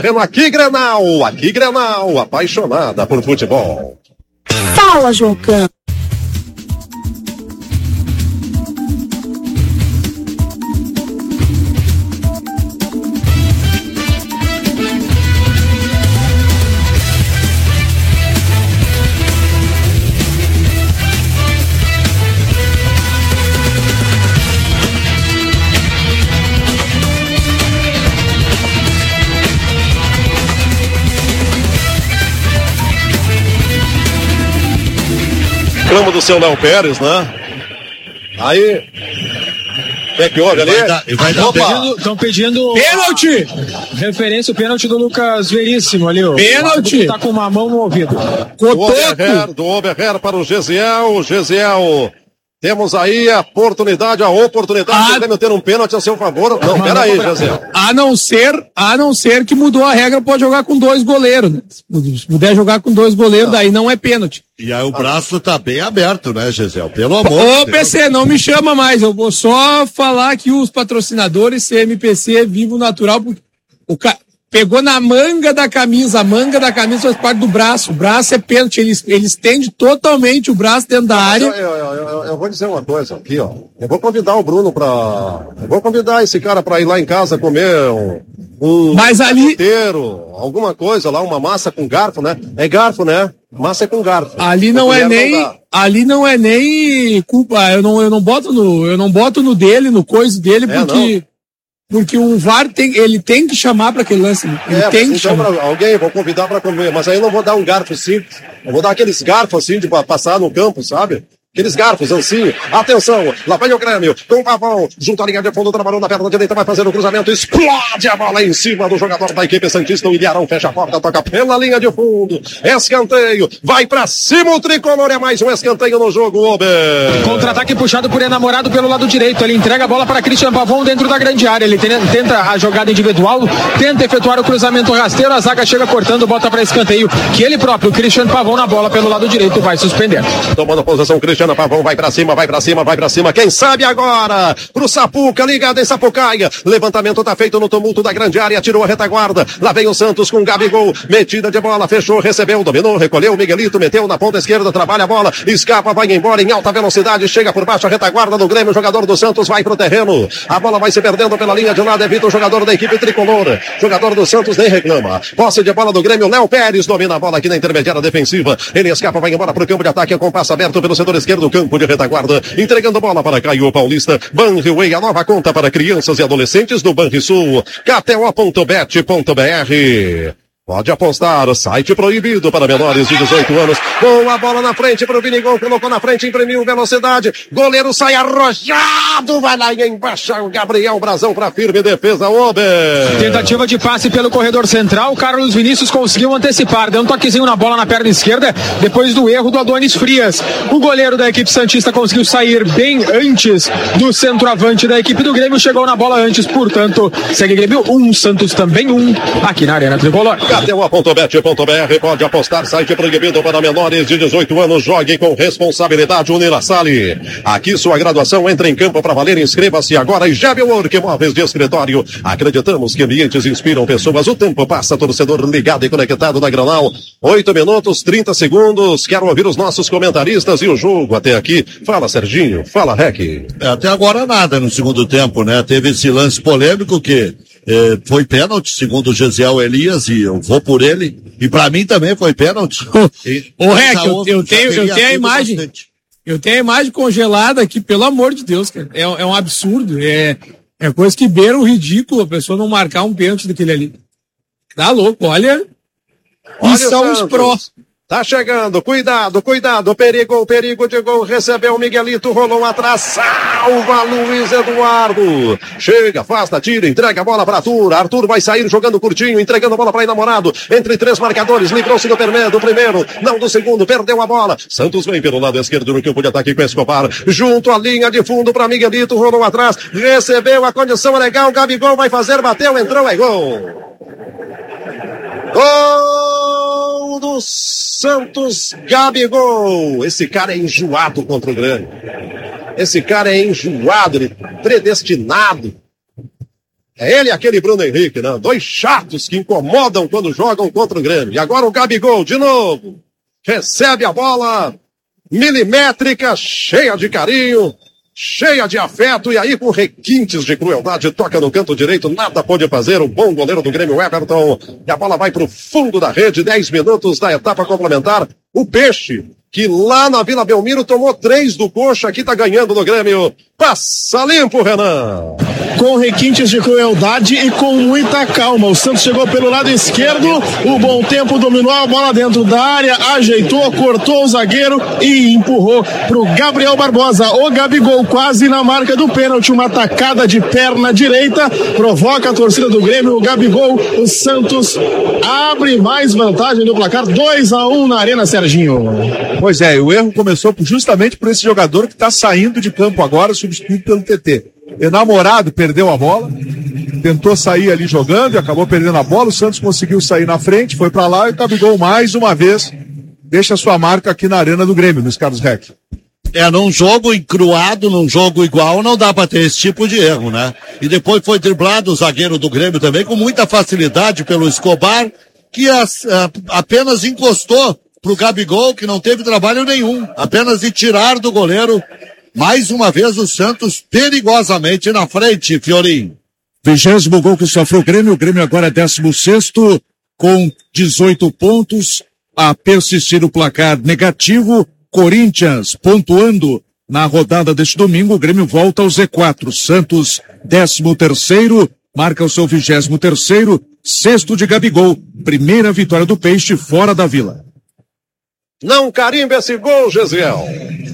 Aqui Grenal, apaixonada por futebol. Fala, Jocão. Reclama do seu Léo Pérez, né? Aí. O que houve ali? Estão pedindo. Pênalti! Referência, o pênalti do Lucas Veríssimo ali. Pênalti! Tá com uma mão no ouvido. Do Oberher para o Gesiel. Gesiel. Temos aí a oportunidade do Grêmio ter um pênalti a seu favor. Não, peraí, Gesiel. A não ser que mudou a regra, pode jogar com 2 goleiros, né? Se puder jogar com 2 goleiros, daí não é pênalti. E aí o braço tá bem aberto, né, Gesiel? Pelo amor de Deus. Ô, PC, não me chama mais, eu vou só falar que os patrocinadores CMPC Vivo Natural, pegou na manga da camisa, a manga da camisa faz parte do braço, o braço é pênalti, eles estendem totalmente o braço dentro da área. Eu vou dizer uma coisa aqui, ó, eu vou convidar o Bruno eu vou convidar esse cara pra ir lá em casa comer mas ali inteiro, alguma coisa lá, uma massa com garfo, né? É garfo, né? Massa é com garfo. Ali não é nem culpa, eu não boto no dele, no coisa dele, porque o VAR ele tem que chamar para aquele lance. Ele tem que chamar. Alguém, vou convidar para comer, mas aí eu não vou dar um garfo assim. Eu vou dar aqueles garfos assim de passar no campo, sabe? Aqueles garfos assim. Atenção, lá vem o Grêmio, com o Pavão, junto à linha de fundo, trabalhou na perna direita, vai fazer o cruzamento, explode a bola em cima do jogador da equipe santista, o Ilharão fecha a porta, toca pela linha de fundo, escanteio, vai pra cima o tricolor, é mais um escanteio no jogo, Ober. Contra-ataque puxado por enamorado pelo lado direito, ele entrega a bola para Christian Pavão dentro da grande área, ele tenta a jogada individual, tenta efetuar o cruzamento rasteiro, a zaga chega cortando, bota para escanteio, que ele próprio, Christian Pavão na bola pelo lado direito, vai suspender. Tomando posição, Christian Pavão vai pra cima, quem sabe agora, pro Sapuca, ligado em Sapucaia, levantamento tá feito no tumulto da grande área, tirou a retaguarda, lá vem o Santos com Gabigol, metida de bola, fechou, recebeu, dominou, recolheu, Miguelito, meteu na ponta esquerda, trabalha a bola, escapa, vai embora em alta velocidade, chega por baixo a retaguarda do Grêmio, o jogador do Santos vai pro terreno, a bola vai se perdendo pela linha de lado, evita o jogador da equipe tricolor, jogador do Santos nem reclama, posse de bola do Grêmio, Léo Pérez domina a bola aqui na intermediária defensiva, ele escapa, vai embora pro campo de ataque, com passo aberto pelo setor esquerdo, campo de retaguarda, entregando bola para Caio Paulista, Banriway, a nova conta para crianças e adolescentes do Banrisul, KTO.bet.br. Pode apostar, site proibido para menores de 18 anos. Boa bola na frente para o Vinigol, colocou na frente, imprimiu velocidade. Goleiro sai arrojado, vai lá embaixo o Gabriel Brazão para firme defesa, Ober. Tentativa de passe pelo corredor central, Carlos Vinícius conseguiu antecipar, deu um toquezinho na bola na perna esquerda, depois do erro do Adonis Frias. O goleiro da equipe santista conseguiu sair bem antes do centroavante da equipe do Grêmio, chegou na bola antes, portanto, segue Grêmio 1, Santos também 1, aqui na Arena Tricolor. KTO.bet.br, pode apostar, site proibido para menores de 18 anos, jogue com responsabilidade, Unilassale. Aqui sua graduação entra em campo para valer, inscreva-se agora e Jab Work Móveis de Escritório. Acreditamos que ambientes inspiram pessoas, o tempo passa, torcedor ligado e conectado na Granal. 8 minutos, 30 segundos, quero ouvir os nossos comentaristas e o jogo até aqui. Fala, Serginho, fala, Rec. Até agora nada no segundo tempo, né? Teve esse lance polêmico que foi pênalti, segundo o Gesiel Elias, e eu vou por ele, e pra mim também foi pênalti. Ô, Rec, eu tenho a imagem, bastante. Eu tenho a imagem congelada aqui, pelo amor de Deus, cara. É um absurdo, é coisa que beira o ridículo, a pessoa não marcar um pênalti daquele ali. Tá louco, olha e são os prós. Tá chegando, cuidado, perigo de gol, recebeu o Miguelito, rolou atrás, salva Luiz Eduardo, chega, afasta, tira, entrega a bola para Arthur vai sair jogando curtinho, entregando a bola para enamorado, entre 3 marcadores, livrou-se do primeiro, não do segundo, perdeu a bola, Santos vem pelo lado esquerdo no campo de ataque com Escobar, junto à linha de fundo para Miguelito, rolou atrás, recebeu, a condição legal, Gabigol vai fazer, bateu, entrou, é gol! Gol do Santos, Gabigol. Esse cara é enjoado contra o Grêmio. Esse cara é enjoado, ele é predestinado. É ele e aquele Bruno Henrique, né? Dois chatos que incomodam quando jogam contra o Grêmio. E agora o Gabigol, de novo. Recebe a bola milimétrica, cheia de carinho, cheia de afeto, e aí com requintes de crueldade, toca no canto direito, nada pode fazer o bom goleiro do Grêmio, Everton, e a bola vai pro fundo da rede, 10 minutos da etapa complementar. O Peixe, que lá na Vila Belmiro tomou 3 do Coxa, aqui tá ganhando no Grêmio. Passa limpo, Renan. Com requintes de crueldade e com muita calma. O Santos chegou pelo lado esquerdo, o Bom Tempo dominou a bola dentro da área, ajeitou, cortou o zagueiro e empurrou pro Gabriel Barbosa. O Gabigol quase na marca do pênalti, uma tacada de perna direita, provoca a torcida do Grêmio. O Gabigol, o Santos abre mais vantagem no placar, 2-1 na Arena, Serginho. Pois é, o erro começou justamente por esse jogador que está saindo de campo agora, substituído pelo TT. Enamorado perdeu a bola, tentou sair ali jogando e acabou perdendo a bola. O Santos conseguiu sair na frente, foi para lá e o Gabigol mais uma vez deixa sua marca aqui na Arena do Grêmio, Luiz Carlos Reck. Num jogo encruado, num jogo igual, não dá para ter esse tipo de erro, né? E depois foi driblado o zagueiro do Grêmio também com muita facilidade pelo Escobar, que apenas encostou pro Gabigol, que não teve trabalho nenhum, apenas de tirar do goleiro. Mais uma vez o Santos perigosamente na frente, Fiorinho. 20º gol que sofreu o Grêmio agora é 16º com 18 pontos, a persistir o placar negativo. Corinthians pontuando na rodada deste domingo, o Grêmio volta ao Z4, Santos 13º, marca o seu 23º, 6º de Gabigol, primeira vitória do Peixe fora da Vila. Não carimba esse gol, Gesiel.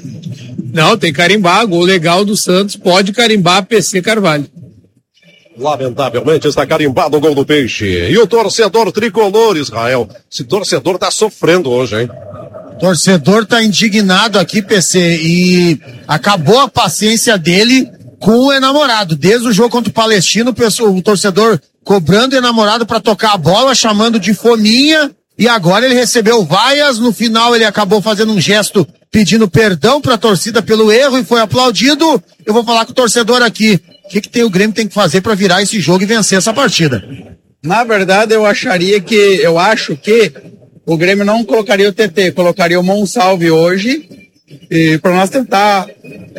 Não, tem que carimbar, gol legal do Santos, pode carimbar PC Carvalho. Lamentavelmente está carimbado o gol do Peixe. E o torcedor tricolor, Israel, esse torcedor tá sofrendo hoje, hein? Torcedor tá indignado aqui, PC, e acabou a paciência dele com o enamorado. Desde o jogo contra o Palestino, o torcedor cobrando o enamorado para tocar a bola, chamando de fominha, e agora ele recebeu vaias. No final ele acabou fazendo um gesto pedindo perdão para a torcida pelo erro e foi aplaudido. Eu vou falar com o torcedor aqui. O que o Grêmio tem que fazer para virar esse jogo e vencer essa partida? Na verdade, eu acho que o Grêmio não colocaria o TT, colocaria o Monsalve hoje, e para nós tentar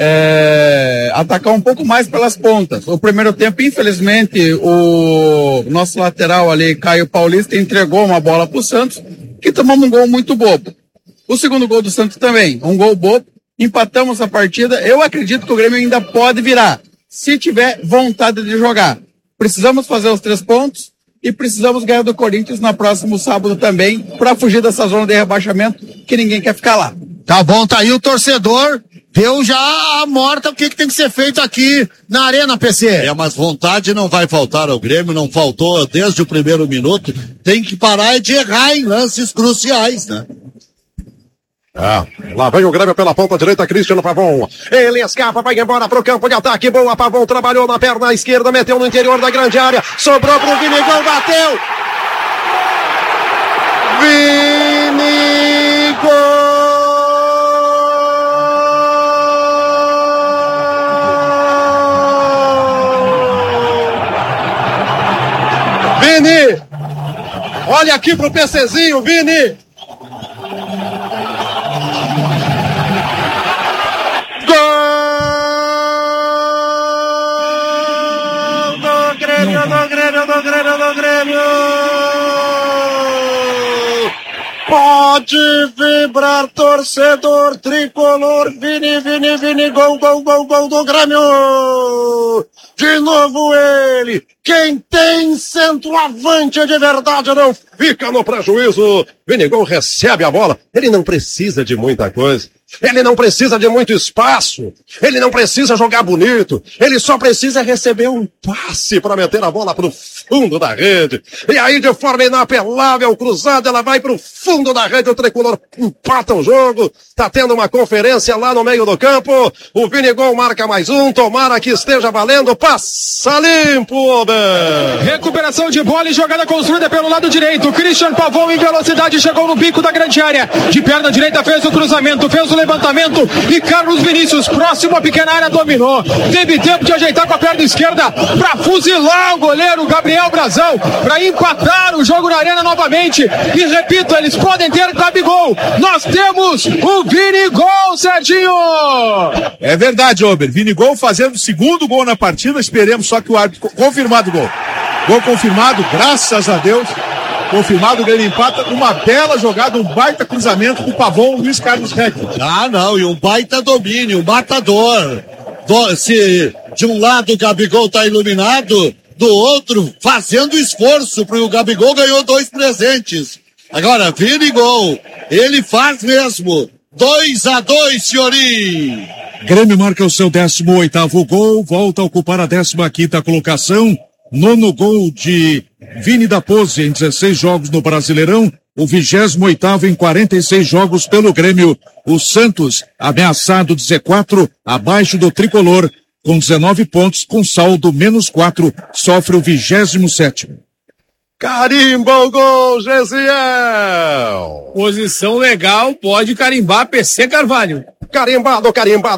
atacar um pouco mais pelas pontas. O primeiro tempo, infelizmente, o nosso lateral ali, Caio Paulista, entregou uma bola para o Santos, que tomamos um gol muito bobo. O segundo gol do Santos também, um gol bobo, empatamos a partida. Eu acredito que o Grêmio ainda pode virar, se tiver vontade de jogar. Precisamos fazer os 3 pontos e precisamos ganhar do Corinthians no próximo sábado também, para fugir dessa zona de rebaixamento que ninguém quer ficar lá. Tá bom, tá aí o torcedor, deu já a morta, o que tem que ser feito aqui na Arena, PC? Mas vontade não vai faltar ao Grêmio, não faltou desde o primeiro minuto, tem que parar de errar em lances cruciais, né? Lá vem o Grêmio pela ponta direita, Cristiano Pavon. Ele escapa, vai embora pro campo de ataque. Boa, Pavon trabalhou na perna esquerda, meteu no interior da grande área. Sobrou pro Vini, gol, bateu! Vini, gol! Vini! Olha aqui pro PCzinho, Vini! Do Grêmio! Pode vibrar, torcedor tricolor. Vini, gol do Grêmio! De novo ele! Quem tem centroavante de verdade não fica no prejuízo. Vini Gol recebe a bola. Ele não precisa de muita coisa. Ele não precisa de muito espaço. Ele não precisa jogar bonito. Ele só precisa receber um passe para meter a bola pro fundo da rede. E aí, de forma inapelável, cruzada, ela vai pro fundo da rede. O tricolor empata o jogo. Tá tendo uma conferência lá no meio do campo. O Vini Gol marca mais um. Tomara que esteja valendo. Passa limpo, homem. Recuperação de bola e jogada construída pelo lado direito. Christian Pavon em velocidade chegou no bico da grande área. De perna direita fez o cruzamento, fez o levantamento e Carlos Vinícius, próximo à pequena área, dominou. Teve tempo de ajeitar com a perna esquerda para fuzilar o goleiro Gabriel Brazão, para empatar o jogo na arena novamente. E repito, eles podem ter Gabigol. Nós temos o Vini Gol, Serginho! É verdade, Ober. Vini Gol fazendo o segundo gol na partida. Esperemos só que o árbitro... Confirmado o gol. Gol confirmado, graças a Deus. Confirmado, o Grêmio empata. Uma bela jogada, um baita cruzamento do Pavão, Luiz Carlos Reck. Ah, não, e um baita domínio, um matador. Se de um lado o Gabigol tá iluminado, do outro fazendo esforço, porque o Gabigol ganhou 2 presentes. Agora, Vini Gol, ele faz mesmo. 2-2, senhorim. Grêmio marca o seu 18º gol, volta a ocupar a 15ª colocação. 9º gol de Vini da Pose em 16 jogos no Brasileirão. O 28º em 46 jogos pelo Grêmio. O Santos, ameaçado de Z4, abaixo do tricolor, com 19 pontos, com saldo -4, sofre o 27º. Carimba o gol, Gesiel! Posição legal, pode carimbar PC Carvalho. Carimbado,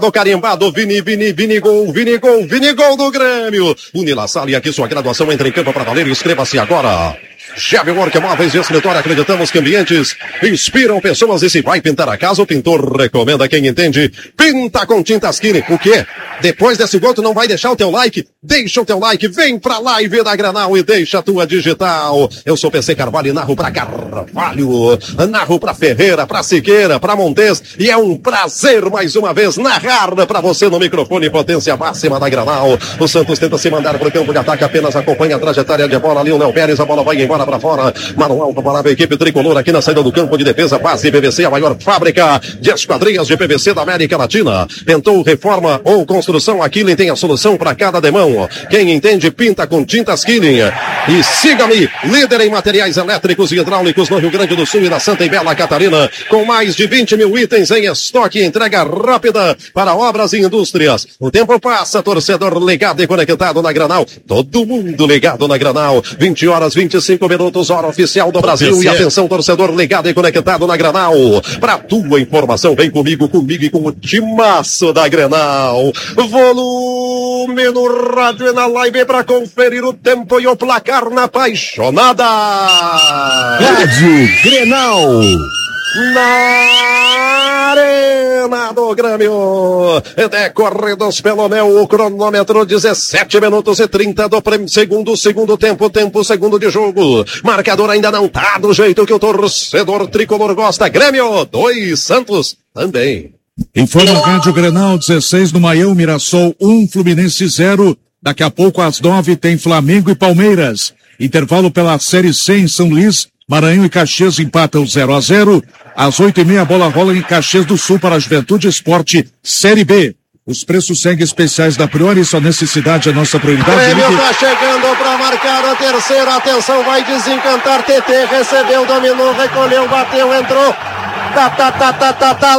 Vini Gol do Grêmio. Unila Salle, aqui sua graduação entra em campo para valer, inscreva-se agora. Chave Work Móveis e Escritório, acreditamos que ambientes inspiram pessoas e se vai pintar a casa, o pintor recomenda quem entende. Pinta com Tintas Kine. O quê? Depois desse gol tu não vai deixar o teu like? Deixa o teu like, vem pra live da Granal e deixa a tua digital. Eu sou PC Carvalho e narro pra Carvalho, narro pra Ferreira, pra Siqueira, pra Montes, e é um prazer mais uma vez narrar pra você no microfone, potência máxima da Granal. O Santos tenta se mandar pro campo de ataque, apenas acompanha a trajetória de bola ali, o Léo Pérez, a bola vai embora para fora, manual para a equipe tricolor aqui na saída do campo de defesa, base PVC, a maior fábrica de esquadrias de PVC da América Latina. Tentou reforma ou construção, a Killing tem a solução para cada demão. Quem entende, pinta com Tintas Killing. E siga-me, líder em materiais elétricos e hidráulicos no Rio Grande do Sul e na Santa e Bela Catarina, com mais de 20 mil itens em estoque e entrega rápida para obras e indústrias. O tempo passa, torcedor ligado e conectado na Granal, todo mundo ligado na Granal. 20h25 minutos, hora oficial do Brasil. E atenção, torcedor ligado e conectado na Granal. Pra tua informação, vem comigo e com o timaço da Granal. Volume no rádio e na live pra conferir o tempo e o placar na apaixonada. Rádio Grenal. Na Arena do Grêmio, decorridos pelo meu cronômetro, 17 minutos e 30 do segundo tempo, segundo de jogo. Marcador ainda não tá do jeito que o torcedor tricolor gosta. Grêmio 2, Santos também. Informa o Rádio Grenal, 16 no Maião, Mirassol 1, Fluminense 0. Daqui a pouco às 9 tem Flamengo e Palmeiras. Intervalo pela Série C em São Luís. Maranhão e Caxias empatam 0-0. Às 8h30 a bola rola em Caxias do Sul para a Juventude Esporte Série B. Os preços seguem especiais da Priori, sua necessidade é nossa prioridade. O Grêmio tá chegando para marcar a terceira. Atenção, vai desencantar. TT recebeu, dominou, recolheu, bateu, entrou. Tá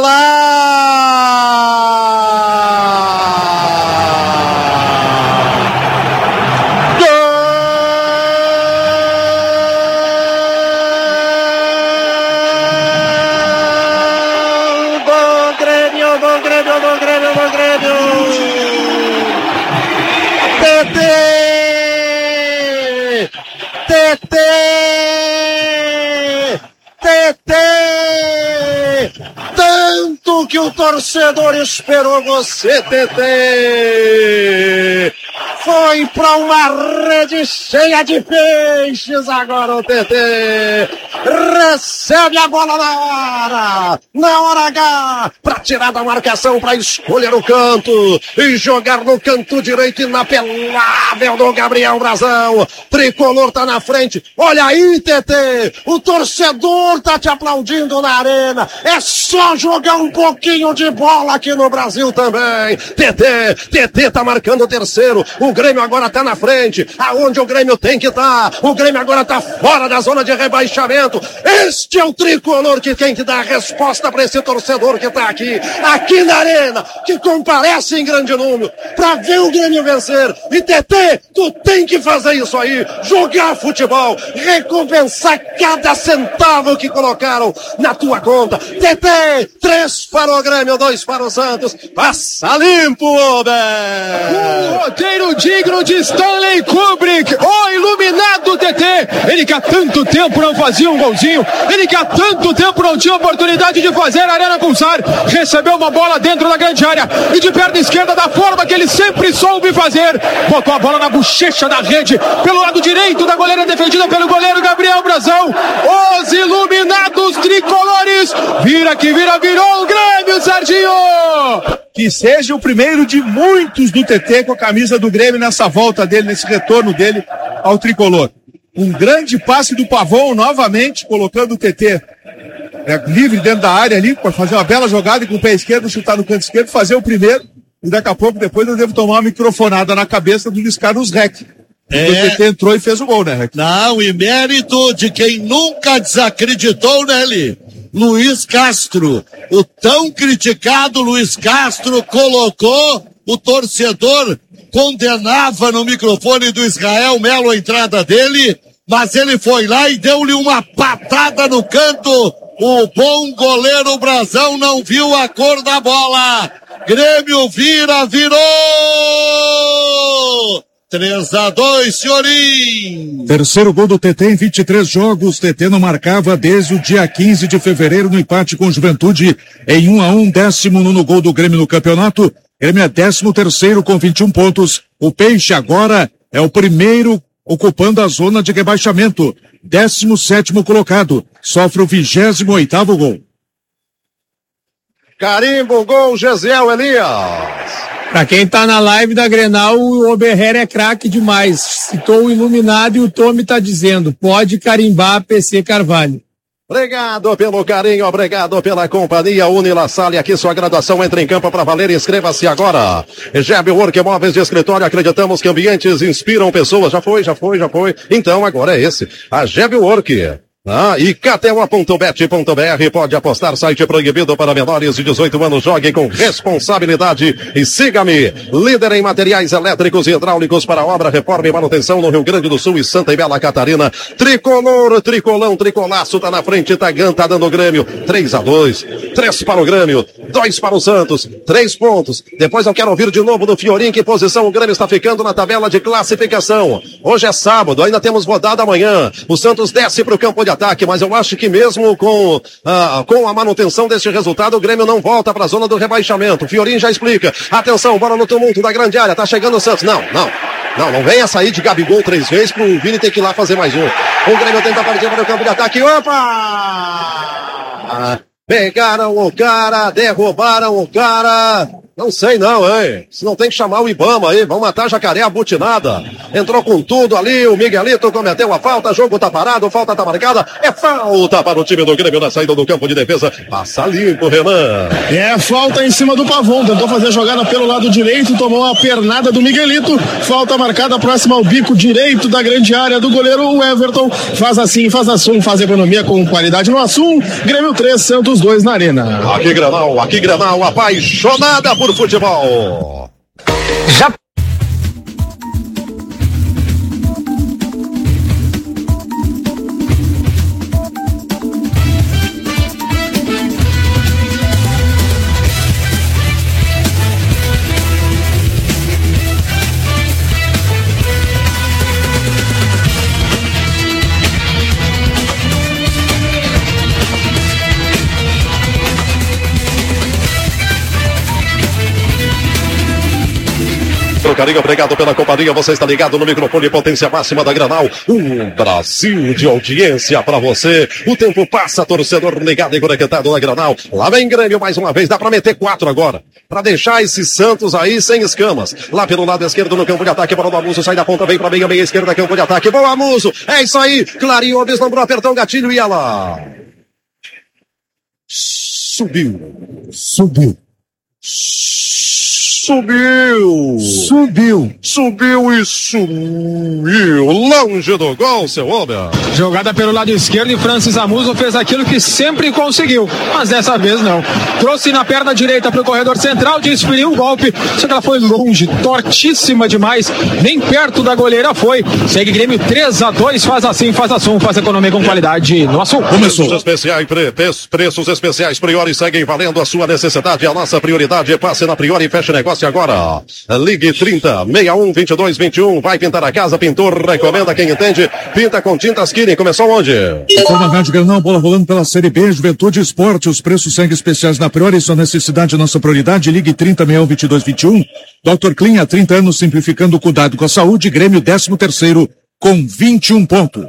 lá. TT! Tanto que o torcedor esperou você, TT! Foi pra uma rede cheia de peixes agora o TT! Recebe a bola na hora H, pra tirar da marcação, pra escolher o canto e jogar no canto direito inapelável do Gabriel Brazão. Tricolor tá na frente. Olha aí, TT, o torcedor tá te aplaudindo na arena. É só jogar um pouquinho de bola aqui no Brasil também. TT tá marcando o terceiro. O Grêmio agora tá na frente, aonde o Grêmio tem que estar. O Grêmio agora tá fora da zona de rebaixamento. momento. Este é o tricolor que tem que dar a resposta para esse torcedor que está aqui na arena, que comparece em grande número para ver o Grêmio vencer. E TT, tu tem que fazer isso aí, jogar futebol, recompensar cada centavo que colocaram na tua conta. TT, 3 para o Grêmio, 2 para o Santos. Passa limpo, Ober! Um roteiro digno de Stanley Kubrick, o iluminado TT. Ele que há tanto tempo não fazia um golzinho, ele que há tanto tempo não tinha oportunidade de fazer a arena pulsar, recebeu uma bola dentro da grande área e de perna esquerda, da forma que ele sempre soube fazer, botou a bola na bochecha da rede, pelo lado direito da goleira, defendida pelo goleiro Gabriel Brazão. Os iluminados tricolores, vira que vira, virou o Grêmio, Serginho! Que seja o primeiro de muitos do TT com a camisa do Grêmio nessa volta dele, nesse retorno dele ao tricolor. Um grande passe do Pavão novamente, colocando o TT livre dentro da área ali, para fazer uma bela jogada e com o pé esquerdo chutar no canto esquerdo, fazer o primeiro, e daqui a pouco depois eu devo tomar uma microfonada na cabeça do Luiz Carlos Reck. O TT entrou e fez o gol, né, Reck? Não, e mérito de quem nunca desacreditou nele. Luiz Castro, o tão criticado Luiz Castro, colocou o torcedor, condenava no microfone do Israel Melo a entrada dele, mas ele foi lá e deu-lhe uma patada no canto. O bom goleiro Brazão não viu a cor da bola. Grêmio virou! 3-2, senhorim! Terceiro gol do TT em 23 jogos. TT não marcava desde o dia 15 de fevereiro no empate com o Juventude em 1-1, 19º gol do Grêmio no campeonato. Grêmio é 13º com 21 pontos. O Peixe agora é o primeiro ocupando a zona de rebaixamento. 17º colocado. Sofre o 28º gol. Carimbo, gol, Gesiel Elias. Pra quem tá na live da Grenal, o Oberher é craque demais. Citou o iluminado e o Tommy tá dizendo, pode carimbar PC Carvalho. Obrigado pelo carinho, obrigado pela companhia. Unila Salle, aqui sua graduação entra em campo para valer. Inscreva-se agora. Egeb Work, móveis de escritório. Acreditamos que ambientes inspiram pessoas. Já foi. Então agora é esse. A Egeb Work. E KTO.bet.br, pode apostar, site proibido para menores de 18 anos, jogue com responsabilidade e siga-me, líder em materiais elétricos e hidráulicos para obra, reforma e manutenção no Rio Grande do Sul e Santa e Bela Catarina. Tricolor, tricolão, tricolaço, tá na frente, tá dando o Grêmio, 3-2, 3 para o Grêmio, 2 para o Santos, 3 pontos. Depois eu quero ouvir de novo do Fiorim, que posição o Grêmio está ficando na tabela de classificação. Hoje é sábado, ainda temos rodada amanhã, o Santos desce para o campo de ataque, mas eu acho que mesmo com a manutenção deste resultado, o Grêmio não volta para a zona do rebaixamento. Fiorim já explica. Atenção, bola no tumulto da grande área, tá chegando o Santos. Não venha sair de Gabigol 3 vezes pro Vini ter que ir lá fazer mais um. O Grêmio tenta partir para o campo de ataque. Opa! Pegaram o cara, derrubaram o cara. Não sei não, hein? Se não tem que chamar o Ibama aí, vão matar Jacaré abutinada. Entrou com tudo ali, o Miguelito cometeu a falta, jogo tá parado, falta tá marcada. É falta para o time do Grêmio na saída do campo de defesa. Passa limpo, Renan. É falta em cima do Pavão, tentou fazer a jogada pelo lado direito, tomou a pernada do Miguelito. Falta marcada próxima ao bico direito da grande área do goleiro o Everton. Faz assim, faz Assum, faz economia com qualidade no Assum. Grêmio 3, Santos 2 na arena. Aqui Grenal, apaixonada por futebol. Já Carinho, obrigado pela companhia, você está ligado no microfone Potência Máxima da Grenal, um Brasil de audiência para você. O tempo passa, torcedor ligado e conectado na Grenal. Lá vem Grêmio mais uma vez, dá para meter 4 agora, para deixar esse Santos aí sem escamas. Lá pelo lado esquerdo no campo de ataque, para o Amuso, sai da ponta, vem para meia esquerda, campo de ataque, bom Amuso, é isso aí, Clarinho vislumbrou, apertou o gatilho e ela subiu. Subiu e sumiu. Longe do gol, seu homem. Jogada pelo lado esquerdo e Francis Amuso fez aquilo que sempre conseguiu, mas dessa vez não. Trouxe na perna direita para o corredor central, desferiu o golpe, só que ela foi longe, tortíssima demais, nem perto da goleira foi. Segue Grêmio 3-2, faz assim, faz assum, faz economia com qualidade no assunto. Começou. Preços especiais Priori seguem valendo. A sua necessidade, a nossa prioridade. Passe na Priori e feche negócio agora. Ligue 30 61 22 21. Vai pintar a casa, pintor recomenda quem entende. Pinta com tintas Kirin. Começou onde? Na Rádio Granal, bola rolando pela Série B, Juventude e Esporte. Os preços seguem especiais na Priori. Sua necessidade, a nossa prioridade. Ligue 30 61 22 21. Dr. Clean, há 30 anos simplificando o cuidado com a saúde. Grêmio 13º com 21 pontos.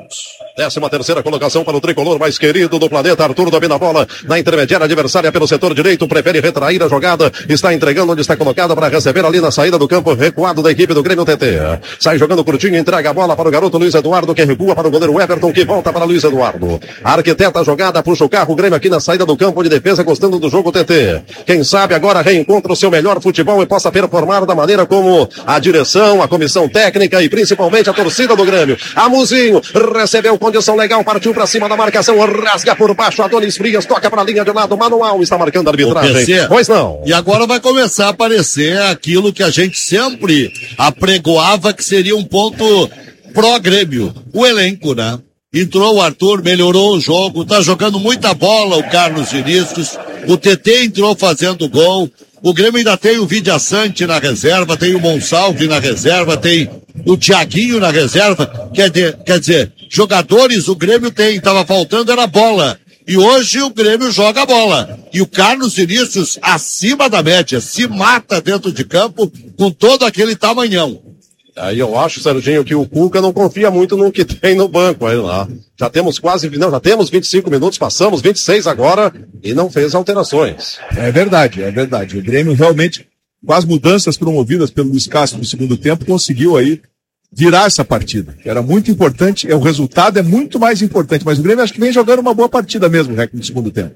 13ª colocação para o tricolor mais querido do planeta. Arthur domina a bola na intermediária adversária pelo setor direito, prefere retrair a jogada, está entregando onde está colocada para receber ali na saída do campo recuado da equipe do Grêmio TT. Sai jogando curtinho, entrega a bola para o garoto Luiz Eduardo, que recua para o goleiro Everton, que volta para Luiz Eduardo. Arquiteta a jogada, puxa o carro, o Grêmio aqui na saída do campo de defesa, gostando do jogo TT. Quem sabe agora reencontra o seu melhor futebol e possa performar da maneira como a direção, a comissão técnica e principalmente a torcida do Grêmio. Amuzinho recebeu condição legal, partiu para cima da marcação, rasga por baixo, Adonis Frias toca para a linha de lado, Manual está marcando a arbitragem. Pois não. E agora vai começar a aparecer aquilo que a gente sempre apregoava que seria um ponto pró-Grêmio, o elenco, né? Entrou o Arthur, melhorou o jogo, tá jogando muita bola o Carlos Vinícius, o TT entrou fazendo gol. O Grêmio ainda tem o Vidia Sante na reserva, tem o Monsalve na reserva, tem o Thiaguinho na reserva. Quer dizer, jogadores o Grêmio tem, estava faltando era bola. E hoje o Grêmio joga bola. E o Carlos Vinícius, acima da média, se mata dentro de campo com todo aquele tamanhão. Aí eu acho, Serginho, que o Cuca não confia muito no que tem no banco aí lá. Já temos já temos 25 minutos, passamos 26 agora e não fez alterações. É verdade. O Grêmio realmente, com as mudanças promovidas pelo Luiz Castro no segundo tempo, conseguiu aí virar essa partida. Era muito importante, o resultado é muito mais importante, mas o Grêmio acho que vem jogando uma boa partida mesmo, no segundo tempo.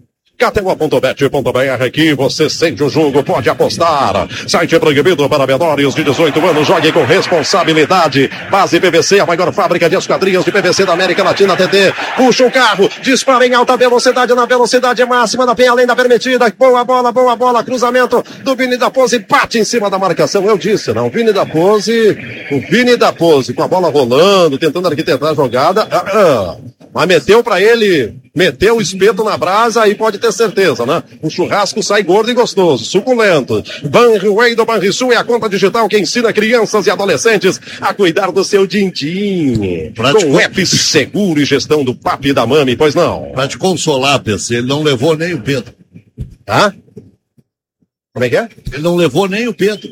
KTO.bet.br, aqui você sente o jogo, pode apostar. Site proibido para menores de 18 anos, jogue com responsabilidade. Base PVC, a maior fábrica de esquadrias de PVC da América Latina, TT. Puxa o carro, dispara em alta velocidade, na velocidade máxima, na além da permitida. Boa bola, cruzamento do Vini da Pose, bate em cima da marcação. Eu disse, não, o Vini da Pose, com a bola rolando, tentando arquitetar a jogada. Mas meteu o espeto na brasa, aí pode ter certeza, né? O churrasco sai gordo e gostoso, suculento. Banriway do Banrisul é a conta digital que ensina crianças e adolescentes a cuidar do seu din-din. Com app seguro e gestão do papi e da mami, pois não? Pra te consolar, PC, ele não levou nem o Pedro. Hã? Como é que é? Ele não levou nem o Pedro.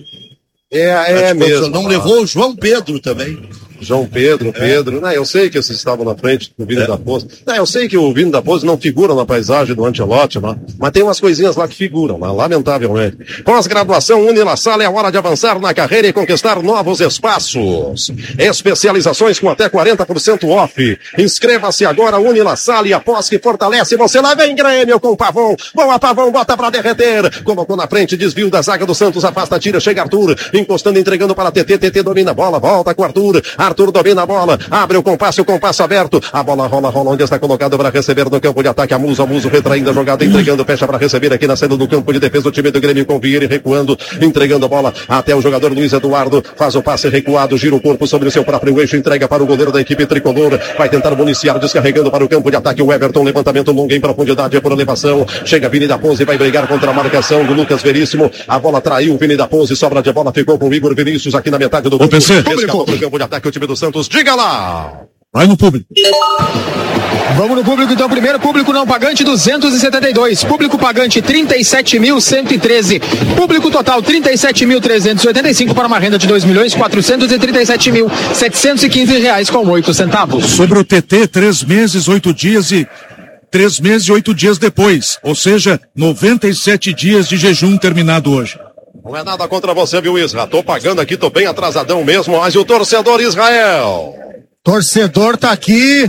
É mesmo. Não levou o João Pedro também. João Pedro. Né? Eu sei que vocês estavam na frente do Vini da Pose. Eu sei que o Vini da Pose não figura na paisagem do Ancelotti, né? Mas tem umas coisinhas lá que figuram, né? Lamentavelmente. Pós-graduação Unilassal, é hora de avançar na carreira e conquistar novos espaços. Especializações com até 40% off. Inscreva-se agora, Unilassal, e após que fortalece você. Lá vem Grêmio com o Pavão. Boa, Pavão, bota pra derreter. Colocou na frente, desvio da zaga do Santos, afasta, tira, chega Arthur, encostando, entregando para TT domina a bola, volta com Arthur domina a bola, abre o compasso aberto, a bola rola onde está colocado para receber no campo de ataque, Amuso retraindo a jogada, entregando, fecha para receber aqui na saída do campo de defesa, o time do Grêmio com Vieira recuando, entregando a bola até o jogador Luiz Eduardo, faz o passe recuado, gira o corpo sobre o seu próprio eixo, entrega para o goleiro da equipe tricolor, vai tentar municiar, descarregando para o campo de ataque, o Everton, levantamento longo em profundidade, por elevação, chega Vini da Pose, vai brigar contra a marcação do Lucas Veríssimo, a bola traiu, Vini da Pose, sobra de bola, ficou com o Igor Vinícius aqui na metade do campo, escapou para o campo de ataque, o time do Santos, diga lá! Vai no público. Vamos no público então, primeiro público não pagante 272, público pagante 37.113, público total 37.385 para uma renda de R$2.437.715,08. Sobre o TT, 3 meses, 8 dias e 8 dias depois, ou seja, 97 dias de jejum terminado hoje. Não é nada contra você, viu, Isra? Tô pagando aqui, tô bem atrasadão mesmo, mas e o torcedor Israel? Torcedor tá aqui,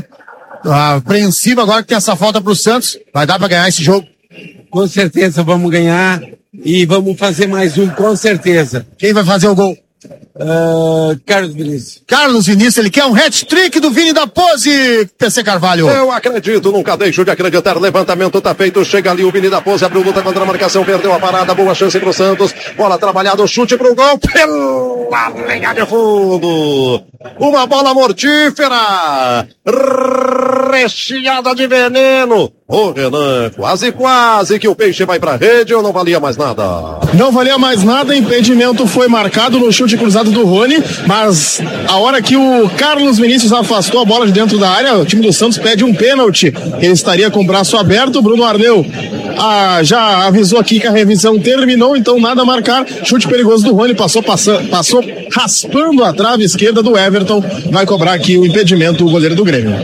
apreensivo agora que tem essa falta pro Santos. Vai dar pra ganhar esse jogo? Com certeza vamos ganhar. E vamos fazer mais um, com certeza. Quem vai fazer o gol? Carlos Vinícius. Carlos Vinícius, ele quer um hat-trick do Vini da Pose, PC Carvalho. Eu acredito, nunca deixo de acreditar. Levantamento tá feito, chega ali o Vini da Pose, abriu luta contra a marcação, perdeu a parada, boa chance pro Santos. Bola trabalhada, chute pro gol, pela linha de fundo. Uma bola mortífera, recheada de veneno. Ô Renan, quase que o peixe vai pra rede ou não valia mais nada? Não valia mais nada, impedimento foi marcado no chute cruzado do Rony, mas a hora que o Carlos Vinícius afastou a bola de dentro da área, o time do Santos pede um pênalti. Ele estaria com o braço aberto, o Bruno Arneu já avisou aqui que a revisão terminou, então nada a marcar. Chute perigoso do Rony, passou raspando a trave esquerda do Everton, vai cobrar aqui o impedimento o goleiro do Grêmio.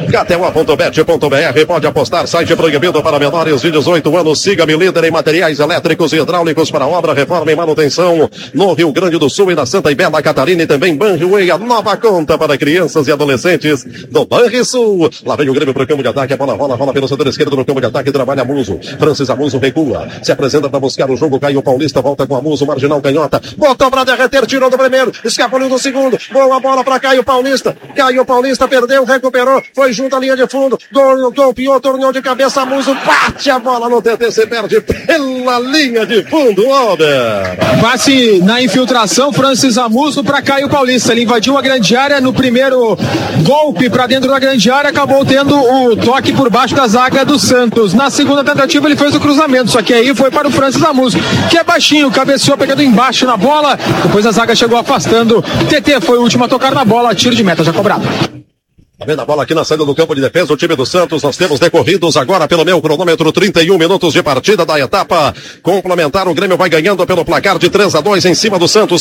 KTO.bet.br, pode apostar, site proibido para menores de 18 anos. Siga-me, líder em materiais elétricos e hidráulicos para obra, reforma e manutenção no Rio Grande do Sul e na Santa e Bela Catarina, e também Banriway, a nova conta para crianças e adolescentes do Banrisul. Lá vem o Grêmio para o campo de ataque, a bola rola pelo setor esquerdo no campo de ataque, trabalha Amuso. Francis Amuso recua, se apresenta para buscar o jogo, Caio Paulista volta com Amuso, marginal canhota, botou para derreter, tirou do primeiro, escapuliu do segundo, boa bola para Caio Paulista perdeu, recuperou, foi junto à linha de fundo, golpeou, torneou de cabeça, Amuso bate a bola no TT, se perde pela linha de fundo, Alder. Passe na infiltração, Francis Amuso para Caio Paulista. Ele invadiu a grande área no primeiro golpe para dentro da grande área, acabou tendo o toque por baixo da zaga do Santos. Na segunda tentativa ele fez o cruzamento, só que aí foi para o Francis Amuso, que é baixinho, cabeceou pegando embaixo na bola, depois a zaga chegou afastando. TT foi o último a tocar na bola, tiro de meta já cobrado. Tá vendo a bola aqui na saída do campo de defesa, o time do Santos. Nós temos decorridos agora pelo meu cronômetro 31 minutos de partida da etapa complementar. O Grêmio vai ganhando pelo placar de 3-2 em cima do Santos.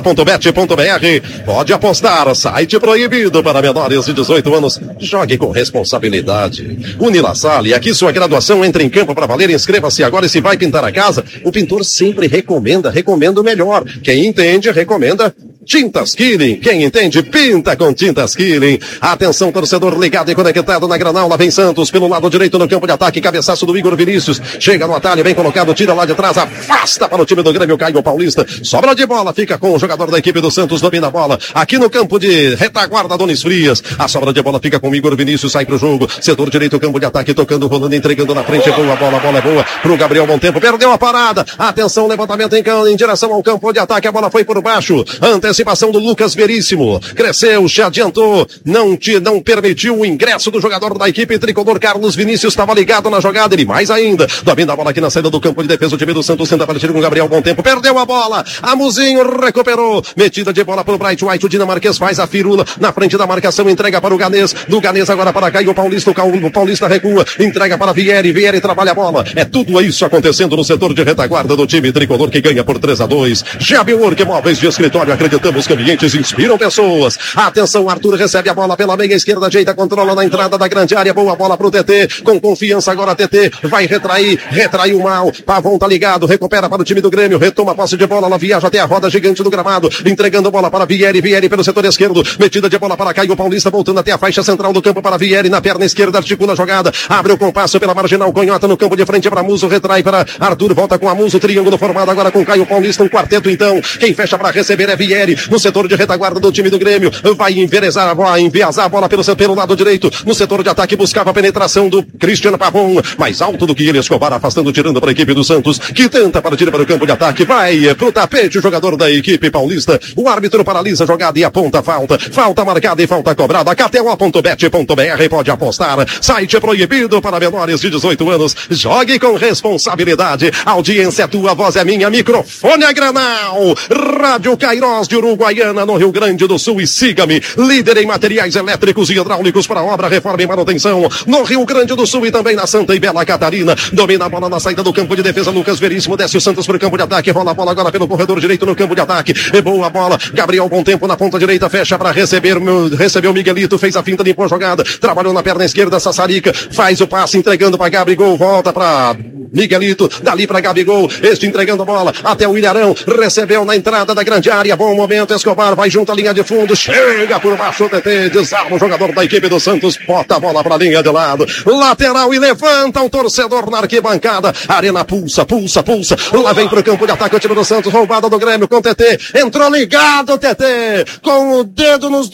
KTO.bet.br, pode apostar, site proibido para menores de 18 anos. Jogue com responsabilidade. Unila Salle, aqui sua graduação entra em campo para valer. Inscreva-se agora e se vai pintar a casa, o pintor sempre recomenda o melhor. Quem entende, recomenda Tintas Killing. Quem entende, pinta com Tintas Killing. Atenção, torcedor ligado e conectado na Granal. Lá vem Santos pelo lado direito no campo de ataque. Cabeçaço do Igor Vinícius. Chega no atalho, bem colocado, tira lá de trás, afasta para o time do Grêmio, Caio Paulista. Sobra de bola, fica com o jogador da equipe do Santos, domina a bola. Aqui no campo de retaguarda, Donis Frias. A sobra de bola fica com o Igor Vinícius, sai pro jogo. Setor direito, campo de ataque, tocando, rolando, entregando na frente. Boa bola, a bola é boa pro Gabriel Bom Tempo. Perdeu a parada. Atenção, levantamento em direção ao campo de ataque. A bola foi por baixo. Antecipação do Lucas Veríssimo, cresceu, se adiantou, não permitiu o ingresso do jogador da equipe tricolor. Carlos Vinícius estava ligado na jogada, ele mais ainda, domina a bola aqui na saída do campo de defesa, o time do Santos tenta partir com o Gabriel Bom Tempo, perdeu a bola, Amuzinho recuperou, metida de bola para o Bright White, o dinamarquês faz a firula, na frente da marcação, entrega para o Ganês, do Ganês agora para Caio Paulista, o Paulista recua, entrega para Vieri trabalha a bola, é tudo isso acontecendo no setor de retaguarda do time tricolor que ganha por 3-2, Javier Work Móveis de Escritório, acreditamos que ambientes inspiram pessoas. Atenção, Arthur recebe a bola pela meia esquerda, ajeita, controla na entrada da grande área, boa bola pro TT, com confiança agora TT, vai retraiu mal, Pavon tá ligado, recupera para o time do Grêmio, retoma a posse de bola, ela viaja até a roda gigante do gramado, entregando bola para Vieri pelo setor esquerdo, metida de bola para Caio Paulista, voltando até a faixa central do campo para Vieri, na perna esquerda, articula a jogada, abre o compasso pela marginal, canhota no campo de frente para Muso, retrai para Arthur, volta com a Muso, triângulo formado agora com Caio Paulista, um quarteto então, quem fecha para receber é Vieri, no setor de retaguarda do time do Grêmio, vai enviesar a bola pelo lado direito, no setor de ataque, buscava a penetração do Cristiano Pavon, mais alto do que ele, Escobar afastando, tirando para a equipe do Santos, que tenta partir para o campo de ataque, vai pro tapete o jogador da equipe paulista, o árbitro paralisa a jogada e aponta falta marcada e falta cobrada, KTO.bet.br, pode apostar, site proibido para menores de 18 anos, jogue com responsabilidade, audiência é tua, voz é minha, microfone é Granal, Rádio Cairós de Uruguaiana, no Rio Grande do Sul, e siga-me, líder em materiais elétricos e hidráulicos para obra, reforma e manutenção, no Rio Grande do Sul e também na Santa e Bela Catarina, domina a bola na saída do campo de defesa, Lucas Veríssimo, desce o Santos para o campo de ataque, rola a bola agora pelo corredor direito no campo de ataque, é boa bola, Gabriel Bom Tempo na ponta direita, fecha para recebeu o Miguelito, fez a finta, limpou a jogada, trabalhou na perna esquerda, Sassarica, faz o passe, entregando para Gabriel, volta para Miguelito, dali para Gabigol, este entregando a bola até o Ilharão, recebeu na entrada da grande área, bom momento, Escobar vai junto à linha de fundo, chega por baixo o TT, desarma o jogador da equipe do Santos, bota a bola para a linha de lado, lateral e levanta o torcedor na arquibancada, Arena pulsa, lá vem pro campo de ataque o time do Santos, roubada do Grêmio com o TT, entrou ligado o TT, com o dedo nos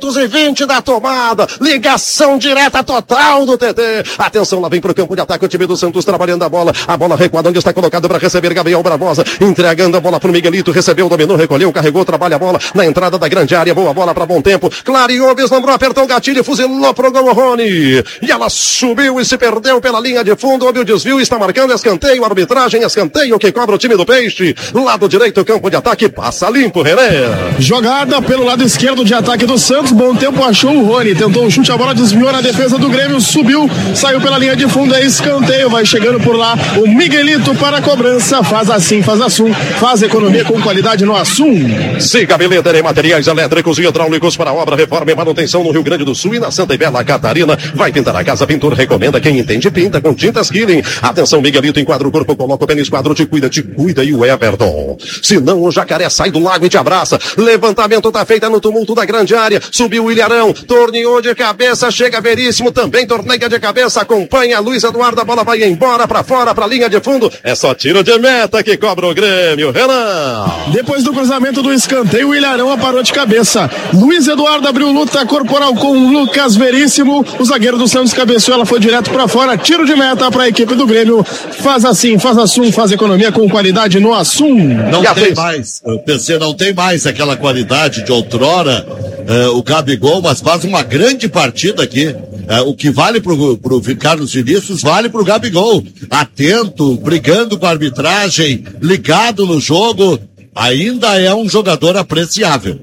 220 da tomada, ligação direta total do TT, atenção, lá vem pro campo de ataque o time do Santos trabalhando a bola recuada onde está colocado para receber Gabriel Barbosa, entregando a bola pro Miguelito, recebeu, dominou, recolheu, carregou, trabalha a bola na entrada da grande área, boa bola para Bom Tempo, clareou, vislumbrou, apertou o gatilho, fuzilou pro gol o Rony, e ela subiu e se perdeu pela linha de fundo, houve o desvio, está marcando escanteio, arbitragem, escanteio que cobra o time do Peixe, lado direito, campo de ataque, passa limpo, René. Jogada pelo lado esquerdo de ataque do Santos, Bom Tempo achou o Rony, tentou um chute, a bola desviou na defesa do Grêmio, subiu, saiu pela linha de fundo, é escanteio, vai chegando por lá o Miguelito para a cobrança, faz assim, faz Assum, faz economia com qualidade no Assum. Siga a Beleder em materiais elétricos e hidráulicos para obra, reforma e manutenção no Rio Grande do Sul e na Santa e Bela Catarina. Vai pintar a casa, pintor recomenda, quem entende pinta com tintas Killing. Atenção, Miguelito, enquadra o corpo, coloca o pé no esquadro, te cuida e o Everton. Senão o Jacaré sai do lago e te abraça. Levantamento tá feita no tumulto da grande área, subiu o Ilharão, torneou de cabeça, chega Veríssimo, também torneia de cabeça, acompanha Luiz Eduardo, a bola vai embora para fora, para a linha de fundo, é só tiro de meta que cobra o Grêmio, Renan. Depois do cruzamento do escanteio, o Ilharão aparou de cabeça, Luiz Eduardo abriu luta corporal com Lucas Veríssimo, o zagueiro do Santos cabeceou, ela foi direto para fora, tiro de meta para a equipe do Grêmio, faz assim, faz Assum, faz economia com qualidade no Assum. Não tem mais, o PC não tem mais aquela qualidade de outrora, o Gabigol, mas faz uma grande partida aqui. O que vale pro Carlos Vinícius vale pro Gabigol. Atento, brigando com a arbitragem, ligado no jogo, ainda é um jogador apreciável.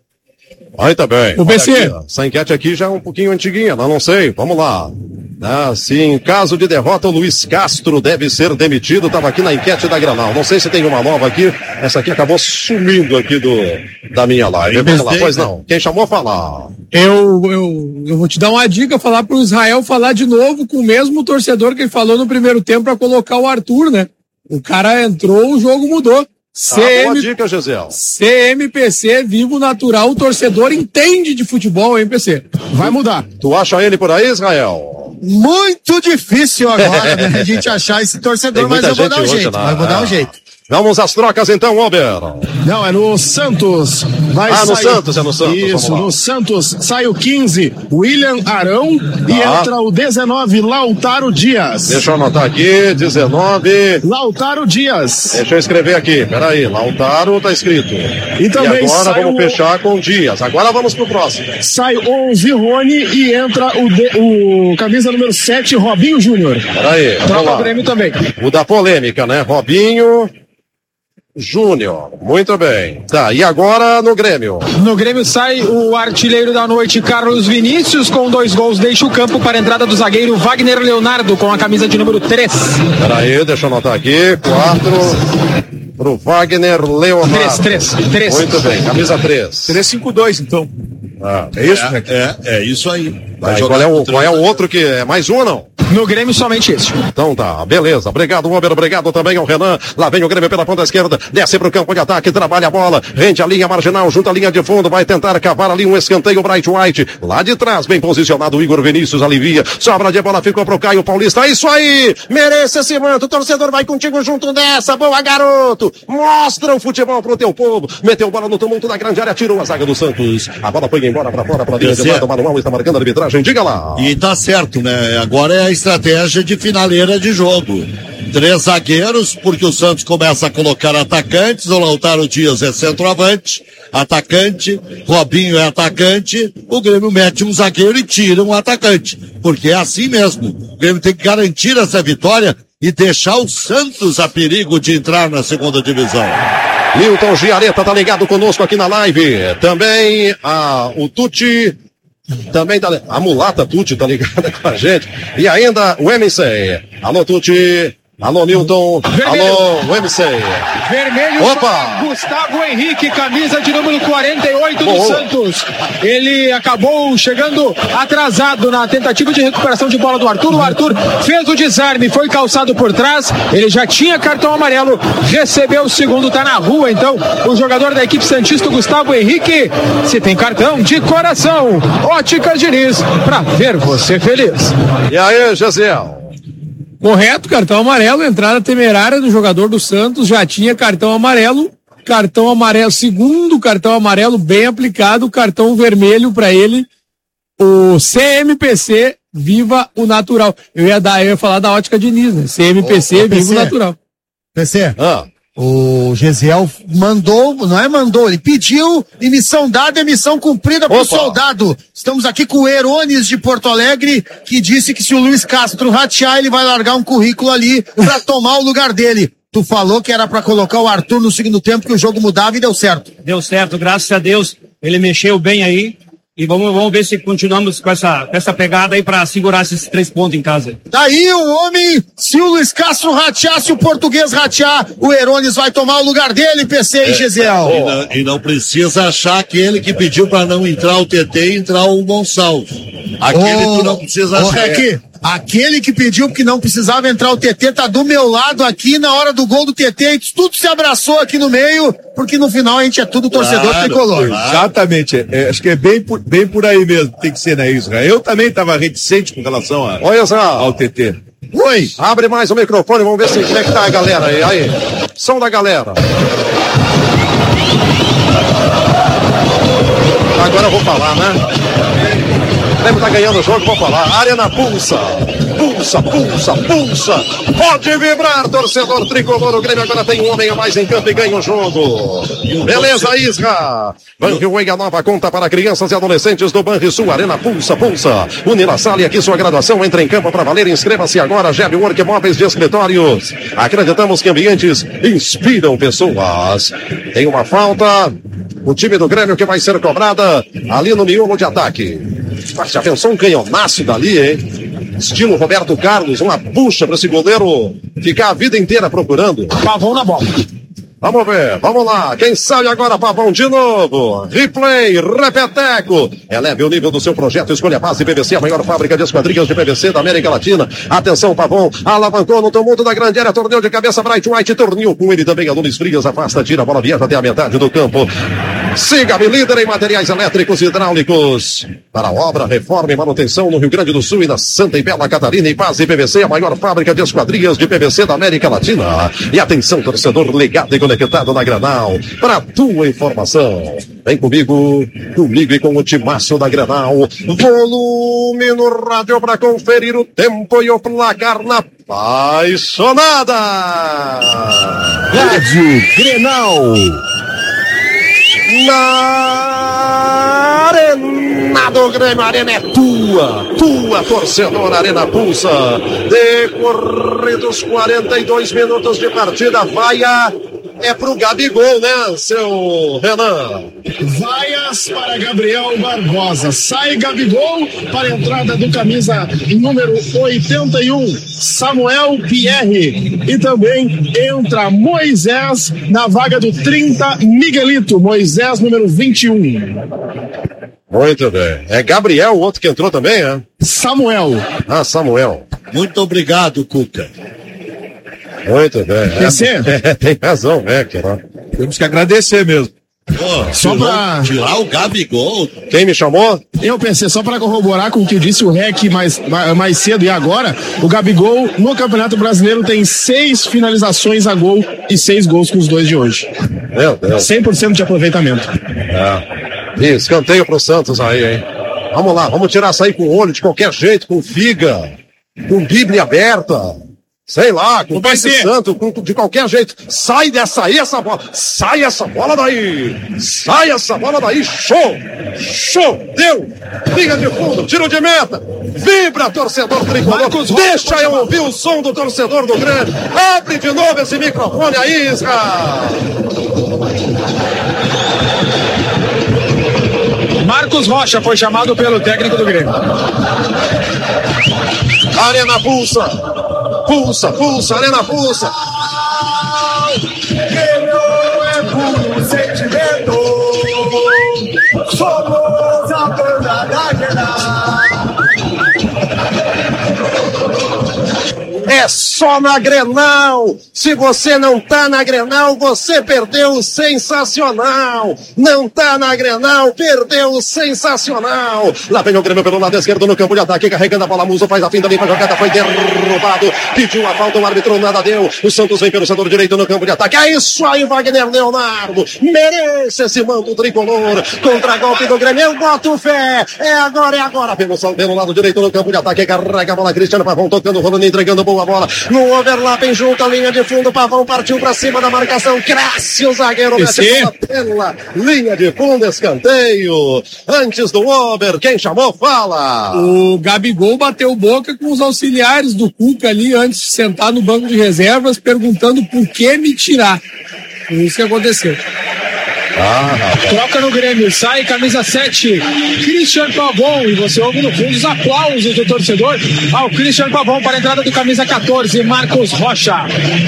Aí tá bem. O BC. Aqui, essa enquete aqui já é um pouquinho antiguinha, não sei, vamos lá. Se em caso de derrota o Luiz Castro deve ser demitido, estava aqui na enquete da Granal. Não sei se tem uma nova aqui, essa aqui acabou sumindo aqui da minha live. Vamos lá, pois não. Quem chamou a falar? Eu vou te dar uma dica, falar pro Israel falar de novo com o mesmo torcedor que ele falou no primeiro tempo para colocar o Arthur, né? O cara entrou, o jogo mudou. Boa dica, Gisele. CMPC, vivo natural, o torcedor entende de futebol, hein, PC? Vai mudar. Tu acha ele por aí, Israel? Muito difícil agora, né, a gente achar esse torcedor, mas eu vou dar um jeito. Mas vou dar um jeito. Vamos às trocas então, Ober. Não, é no Santos. No Santos, é no Santos. Isso, no Santos sai o 15, William Arão, e entra o 19, Lautaro Dias. Deixa eu anotar aqui, 19. Lautaro Dias. Deixa eu escrever aqui, peraí, Lautaro tá escrito. E também agora vamos fechar com Dias. Agora vamos pro próximo. Sai 11, Rony, e entra o camisa número 7, Robinho Júnior. Peraí, troca o Grêmio também. O da polêmica, né? Robinho Júnior, muito bem. Tá, e agora no Grêmio? No Grêmio sai o artilheiro da noite, Carlos Vinícius, com 2 gols, deixa o campo para a entrada do zagueiro Wagner Leonardo, com a camisa de número 3. Peraí, deixa eu anotar aqui, 4 pro Wagner Leonardo. 3. Muito bem, camisa 3. 3-5-2, então. É isso? É isso aí. Qual é o outro que é mais um ou não? No Grêmio, somente esse. Então tá, beleza. Obrigado, Ober. Obrigado também ao Renan. Lá vem o Grêmio pela ponta esquerda. Desce pro campo de ataque, trabalha a bola. Rende a linha marginal, junta a linha de fundo. Vai tentar cavar ali um escanteio, Bright White. Lá de trás, bem posicionado, o Igor Vinícius alivia. Sobra de bola, ficou pro Caio Paulista. É isso aí! Merece esse manto. O torcedor vai contigo junto nessa. Boa, garoto! Mostra o futebol pro teu povo. Meteu bola no tumulto da grande área, tirou a zaga do Santos. A bola foi embora pra fora, pra linha de lado. O Manuel está marcando a arbitragem. Diga lá. E tá certo, né? Agora é a estratégia de finaleira de jogo. 3 zagueiros, porque o Santos começa a colocar atacantes, o Lautaro Dias é centroavante, atacante, Robinho é atacante, o Grêmio mete um zagueiro e tira um atacante, porque é assim mesmo. O Grêmio tem que garantir essa vitória e deixar o Santos a perigo de entrar na segunda divisão. Milton Giareta tá ligado conosco aqui na live. Também o Tuti. Também a mulata Tuti tá ligada com a gente. E ainda o MC. Alô, Tuti. Alô, Milton. Vermelho. Alô, MC. Vermelho. Opa! Gustavo Henrique, camisa de número 48 do Boa. Santos. Ele acabou chegando atrasado na tentativa de recuperação de bola do Arthur. O Arthur fez o desarme, foi calçado por trás. Ele já tinha cartão amarelo, recebeu o segundo, tá na rua. Então, o jogador da equipe santista, Gustavo Henrique, se tem cartão de coração. Óticas Diniz, pra ver você feliz. E aí, Gesiel? Correto, cartão amarelo, entrada temerária do jogador do Santos, já tinha cartão amarelo, segundo cartão amarelo bem aplicado, cartão vermelho para ele, o CMPC, viva o natural. Eu ia falar da Ótica Diniz, né? CMPC, viva o natural. PC, o Gesiel ele pediu emissão dada, emissão cumprida pro soldado. Estamos aqui com o Herones de Porto Alegre, que disse que se o Luiz Castro ratear, ele vai largar um currículo ali pra tomar o lugar dele. Tu falou que era pra colocar o Arthur no segundo tempo, que o jogo mudava e deu certo. Deu certo, graças a Deus, ele mexeu bem aí. E vamos ver se continuamos com essa pegada aí pra segurar esses 3 pontos em casa. Daí o homem, se o Luiz Castro ratear, se o português ratear, o Herones vai tomar o lugar dele, PC e Gesiel. E não precisa achar aquele que pediu para não entrar o TT e entrar o Gonçalves. Aquele que não precisa achar. Aquele que pediu que não precisava entrar o TT tá do meu lado aqui na hora do gol do TT, e tudo se abraçou aqui no meio, porque no final a gente é tudo torcedor tricolor. Exatamente, acho que é bem por aí mesmo, tem que ser, né, Isra? Eu também estava reticente com relação ao TT. Oi, abre mais o microfone, vamos ver se como é que tá a galera aí. Som da galera. Agora eu vou falar, né? O Grêmio tá ganhando o jogo, vou falar. Arena pulsa. Pode vibrar, torcedor tricolor. O Grêmio agora tem um homem a mais em campo e ganha o jogo. Beleza, Isra. Banrisul, a nova conta para crianças e adolescentes do Banrisul. Arena pulsa. Unilassale, aqui sua graduação. Entra em campo para valer. Inscreva-se agora. GEB Work Móveis de Escritórios. Acreditamos que ambientes inspiram pessoas. Tem uma falta. O time do Grêmio que vai ser cobrada ali no miolo de ataque. Já pensou um canhonaço dali, hein? Estilo Roberto Carlos, uma bucha para esse goleiro ficar a vida inteira procurando. Pavão na bola. Vamos ver, vamos lá. Quem sabe agora, Pavão, de novo. Replay, repeteco. Eleve o nível do seu projeto. Escolha a base PVC, a maior fábrica de esquadrias de PVC da América Latina. Atenção, Pavão. Alavancou no tumulto da grande área. Torneio de cabeça, Bright White. Torneio com ele também. Alunos Frias, afasta, tira a bola, viaja até a metade do campo. Siga-me, líder em materiais elétricos e hidráulicos. Para obra, reforma e manutenção no Rio Grande do Sul e na Santa e Bela Catarina. E base PVC, a maior fábrica de esquadrias de PVC da América Latina. E atenção, torcedor ligado e conectado na Granal, para tua informação. Vem comigo e com o timaço da Granal. Volume no rádio para conferir o tempo e o placar na apaixonada. Rádio Grenal. Na Arena do Grêmio, a arena é tua torcedor, Arena pulsa. Decorridos 42 minutos de partida, é pro Gabigol, né, seu Renan? Vaias para Gabriel Barbosa. Sai Gabigol para a entrada do camisa número 81, Samuel Pierre. E também entra Moisés na vaga do 30, Miguelito. Moisés, número 21. Muito bem. É Gabriel, o outro que entrou também, é? Samuel. Ah, Samuel. Muito obrigado, Cuca. Muito bem. Tem razão, Kéro. Temos que agradecer mesmo. Só pra tirar o Gabigol. Quem me chamou? Eu pensei, só para corroborar com o que disse o REC mais cedo e agora, o Gabigol no Campeonato Brasileiro tem 6 finalizações a gol e 6 gols com os 2 de hoje. Meu Deus. 100% de aproveitamento. Escanteio pro Santos aí, hein? Vamos lá, vamos tirar essa aí com o olho de qualquer jeito, com figa, com Bíblia aberta. Sei lá, com o Pai Santo, de qualquer jeito. Sai dessa aí, essa bola. Sai essa bola daí. Sai essa bola daí. Show. Deu. Liga de fundo, tiro de meta. Vibra, torcedor tricolor. Deixa eu ouvir o som do torcedor do Grêmio. Abre de novo esse microfone aí, Isra. Marcos Rocha foi chamado pelo técnico do Grêmio. Arena pulsa. Pulsa, Arena pulsa. Grêmio é puro sentimento. Somos a banda da Grenal. É só na Grenal. Se você não tá na Grenal, você perdeu o sensacional. Não tá na Grenal, perdeu o sensacional. Lá vem o Grêmio pelo lado esquerdo no campo de ataque, carregando a bola, Muso faz a finta ali pra jogada, foi derrubado, pediu a falta, o árbitro nada deu. O Santos vem pelo setor direito no campo de ataque. É isso aí, Wagner Leonardo. Merece esse manto tricolor. Contra-golpe do Grêmio, eu boto fé. É agora. Pelo lado direito no campo de ataque, carrega a bola, Cristiano Pavão tocando, rolando, entregando boa bola. No overlapping junto à linha de fundo, Pavão partiu pra cima da marcação, cresce o zagueiro, mete pela linha de fundo, escanteio. Antes do over, quem chamou, fala. O Gabigol bateu boca com os auxiliares do Cuca ali antes de sentar no banco de reservas, perguntando por que me tirar. Isso que aconteceu. Troca no Grêmio, sai camisa 7, Christian Pavão, e você ouve no fundo os aplausos do torcedor ao Christian Pavão para a entrada do camisa 14, Marcos Rocha.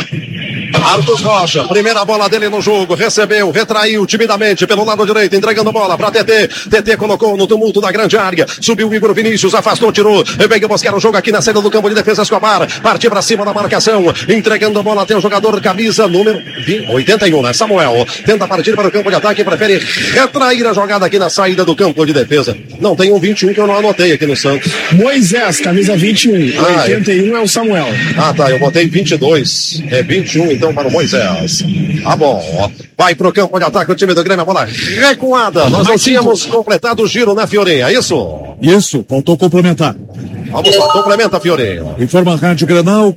Primeira bola dele no jogo, recebeu, retraiu timidamente pelo lado direito, entregando bola para TT. TT colocou no tumulto da grande área, subiu o Igor Vinícius, afastou, tirou, veio buscar o jogo aqui na saída do campo de defesa. Escobar, partiu para cima da marcação, entregando a bola até o jogador camisa número 81, né? Samuel tenta partir para o campo de ataque, prefere retrair a jogada aqui na saída do campo de defesa. Não, tem um 21 que eu não anotei aqui no Santos. Moisés, camisa 21, 81 é o Samuel. Tá, eu botei 22, é 21 então para o Moisés. Bom, vai pro campo de ataque o time do Grêmio, a bola recuada. Nós não tínhamos completado o giro, né, Fiorinha? Isso, faltou complementar. Vamos lá, complementa, Fiorinha. Informa a Rádio Grenal,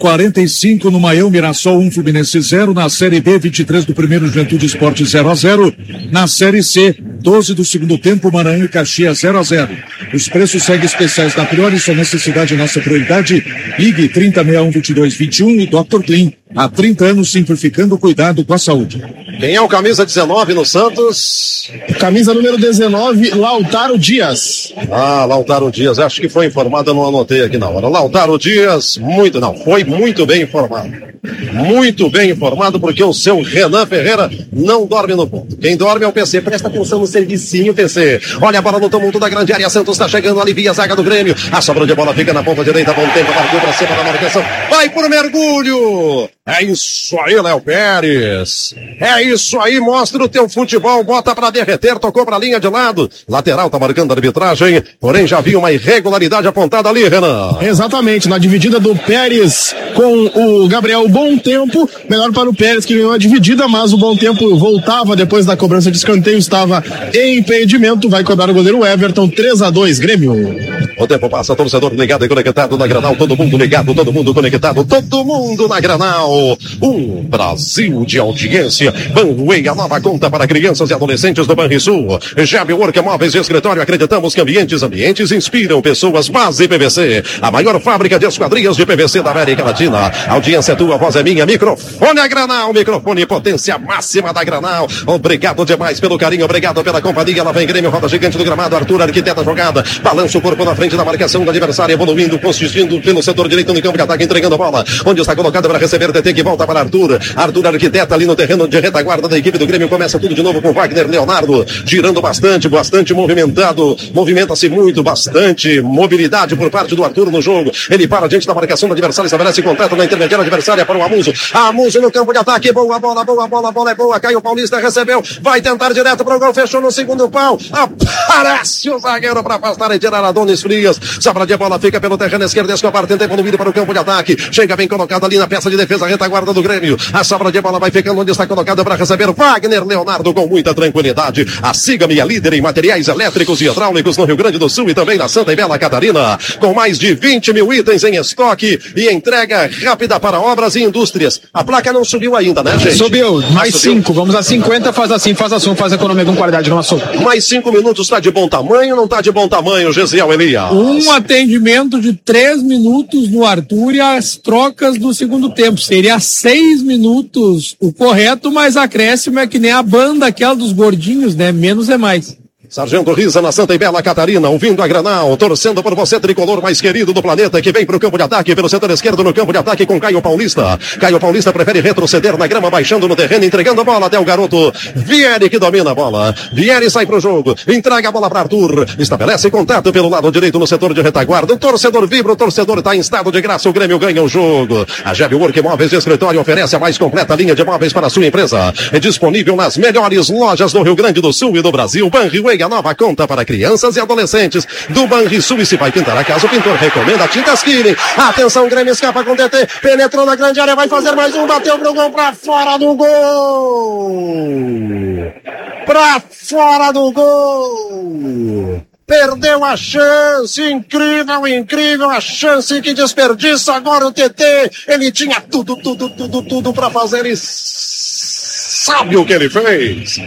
45 no Maião, Mirassol 1, Fluminense 0. Na Série B, 23 do primeiro, Juventude Esporte 0-0. Na Série C, 12 do segundo tempo, Maranhão e Caxias 0-0. Os preços seguem especiais na Priori, sua necessidade é nossa prioridade. Ligue 3061-2221 e Dr. Clean. Há 30 anos simplificando o cuidado com a saúde. Quem é o camisa 19 no Santos? Camisa número 19, Lautaro Dias. Lautaro Dias, acho que foi informado, eu não anotei aqui na hora. Lautaro Dias, foi muito bem informado. Muito bem informado, porque o seu Renan Ferreira não dorme no ponto. Quem dorme é o PC. Presta atenção no servicinho, PC. Olha a bola no tumulto da grande área. Santos está chegando, alivia a zaga do Grêmio. A sobra de bola fica na ponta direita. Bom tempo, partiu para cima da marcação. Vai por mergulho. É isso aí, Léo Pérez. É isso aí, mostra o teu futebol. Bota para derreter, tocou para a linha de lado. Lateral tá marcando a arbitragem. Porém, já viu uma irregularidade apontada ali, Renan. Exatamente, na dividida do Pérez com o Gabriel Bom Tempo. Melhor para o Pérez, que ganhou a dividida, mas o Bom Tempo voltava depois da cobrança de escanteio. Estava em impedimento. Vai cobrar o goleiro Everton. 3-2, Grêmio. O tempo passa, torcedor ligado e conectado na Grenal. Todo mundo ligado, todo mundo conectado. Todo mundo na Grenal. Um Brasil de audiência. Banway, a nova conta para crianças e adolescentes do Banrisul. Jab Work Móveis de Escritório. Acreditamos que ambientes inspiram pessoas. Base PVC, a maior fábrica de esquadrias de PVC da América Latina. Audiência tua, voz é minha. Microfone a Grenal. Microfone potência máxima da Grenal. Obrigado demais pelo carinho, obrigado pela companhia. Lá vem Grêmio, roda gigante do gramado. Arthur arquiteta jogada. Balança o corpo na frente da marcação do adversário, evoluindo, consistindo pelo setor direito no campo de ataque, entregando a bola. Onde está colocado para receber TT, que volta para Arthur. Arthur arquiteta ali no terreno de retaguarda da equipe do Grêmio. Começa tudo de novo com Wagner Leonardo, girando bastante movimentado, movimenta-se muito, bastante mobilidade por parte do Arthur no jogo. Ele para diante da marcação do adversário, estabelece contato na intermediária adversária para o Amuso. Amuso no campo de ataque, boa bola, a bola é boa, Caio Paulista recebeu, vai tentar direto para o gol, fechou no segundo pau, aparece o zagueiro para afastar e tirar Adonis Frias. Sobra de bola, fica pelo terreno esquerdo, Escobar tenta evoluir para o campo de ataque, chega bem colocado ali na peça de defesa, retaguarda do Grêmio. A sobra de bola vai ficando onde está colocada para receber Wagner Leonardo com muita tranquilidade. A Siga-me é líder em materiais elétricos e hidráulicos no Rio Grande do Sul e também na Santa e Bela Catarina, com mais de 20 mil itens em estoque e entrega rápida para obras e indústrias. A placa não subiu ainda, né, gente? Subiu, mais 5, vamos a 50, faz assim, faz assunto, faz economia com qualidade no assunto. Mais 5 minutos, está de bom tamanho, não está de bom tamanho, Gesiel Elias? Um atendimento de 3 minutos no Arthur e as trocas do segundo tempo. Seria 6 minutos o correto, mas acréscimo é que nem a banda aquela dos gordinhos, né? Menos é mais. Sargento Risa na Santa e Bela Catarina, ouvindo a Granal, torcendo por você, tricolor mais querido do planeta, que vem pro campo de ataque, pelo setor esquerdo no campo de ataque com Caio Paulista. Caio Paulista prefere retroceder na grama, baixando no terreno, entregando a bola até o garoto Vieri, que domina a bola. Vieri sai pro jogo, entrega a bola para Arthur, estabelece contato pelo lado direito no setor de retaguarda. O torcedor vibra, o torcedor está em estado de graça, o Grêmio ganha o jogo. A Jeb Work Móveis de Escritório oferece a mais completa linha de móveis para a sua empresa. É disponível nas melhores lojas do Rio Grande do Sul e do Brasil. Banriway, a nova conta para crianças e adolescentes do Banrisul. E se vai pintar a casa, o pintor recomenda Tintas Killing. Atenção, Grêmio escapa com DT, penetrou na grande área, vai fazer mais um, bateu pro gol, pra fora do gol! Pra fora do gol! Perdeu a chance, incrível a chance que desperdiça agora o TT. Ele tinha tudo pra fazer e sabe o que ele fez?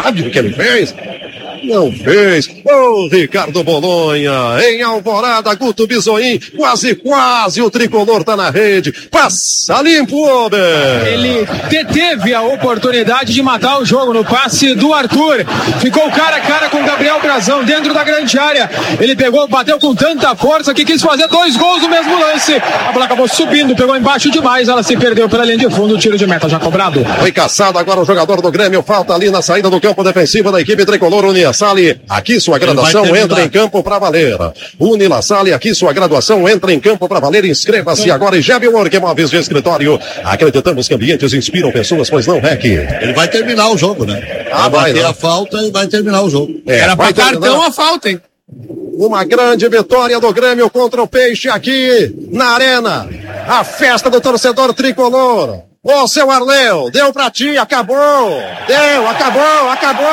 Não fez. Ô, Ricardo Bolonha, em Alvorada, Guto Bisoim, quase o tricolor tá na rede. Passa limpo, homem. Ele teve a oportunidade de matar o jogo no passe do Arthur. Ficou cara a cara com o Gabriel Brazão dentro da grande área. Ele pegou, bateu com tanta força que quis fazer 2 gols no mesmo lance. A bola acabou subindo, pegou embaixo demais. Ela se perdeu pela linha de fundo. O tiro de meta já cobrado. Foi caçado agora o jogador do Grêmio. Falta ali na saída do campo defensivo da equipe tricolor. Unilassale, aqui sua graduação entra em campo para valer. Unilassale, aqui sua graduação entra em campo para valer. Inscreva-se agora em Jeb Work Móveis de Escritório. Acreditamos que ambientes inspiram pessoas, pois não, REC? Ele vai terminar o jogo, né? Vai bater a falta e vai terminar o jogo. Era pra cartão a falta, hein? Uma grande vitória do Grêmio contra o Peixe aqui na Arena. A festa do torcedor tricolor. Ô, seu Arleu, deu pra ti, acabou. Deu, acabou.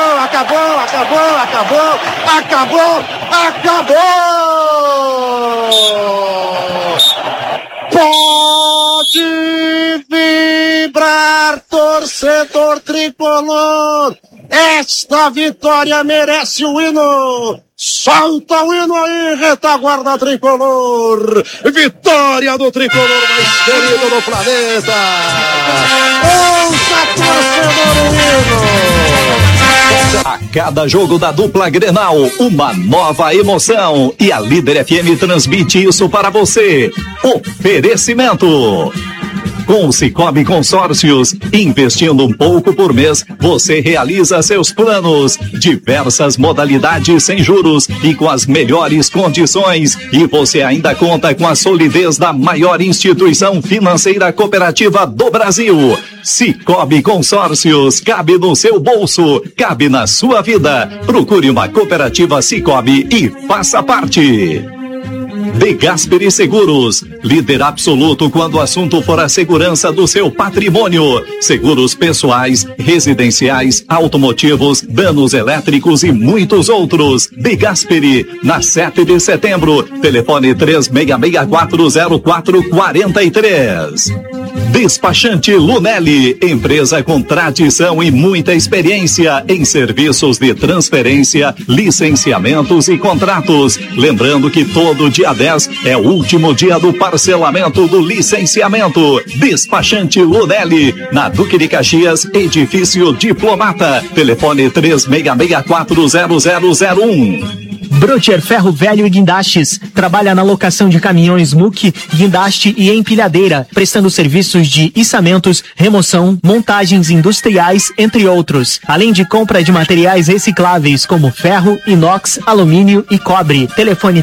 Pode vibrar, torcedor tricolor. Esta vitória merece o hino. Solta o hino aí, retaguarda tricolor. Vitória do tricolor mais querido do planeta. Ouça, torcedor, o hino. A cada jogo da dupla Grenal, uma nova emoção. E a Líder FM transmite isso para você. Oferecimento. Com o Sicoob Consórcios, investindo um pouco por mês, você realiza seus planos. Diversas modalidades sem juros e com as melhores condições. E você ainda conta com a solidez da maior instituição financeira cooperativa do Brasil. Sicoob Consórcios, cabe no seu bolso, cabe na sua vida. Procure uma cooperativa Sicoob e faça parte. De Gasperi Seguros, líder absoluto quando o assunto for a segurança do seu patrimônio. Seguros pessoais, residenciais, automotivos, danos elétricos e muitos outros. De Gasperi, na 7 de setembro, telefone 36640443. Despachante Lunelli, empresa com tradição e muita experiência em serviços de transferência, licenciamentos e contratos. Lembrando que todo dia 10 é o último dia do parcelamento do licenciamento. Despachante Lunelli, na Duque de Caxias, edifício Diplomata. Telefone 36640001. Brocher Ferro Velho e Guindastes trabalha na locação de caminhões muque, guindaste e empilhadeira, prestando serviços de içamentos, remoção, montagens industriais, entre outros, além de compra de materiais recicláveis como ferro, inox, alumínio e cobre. Telefone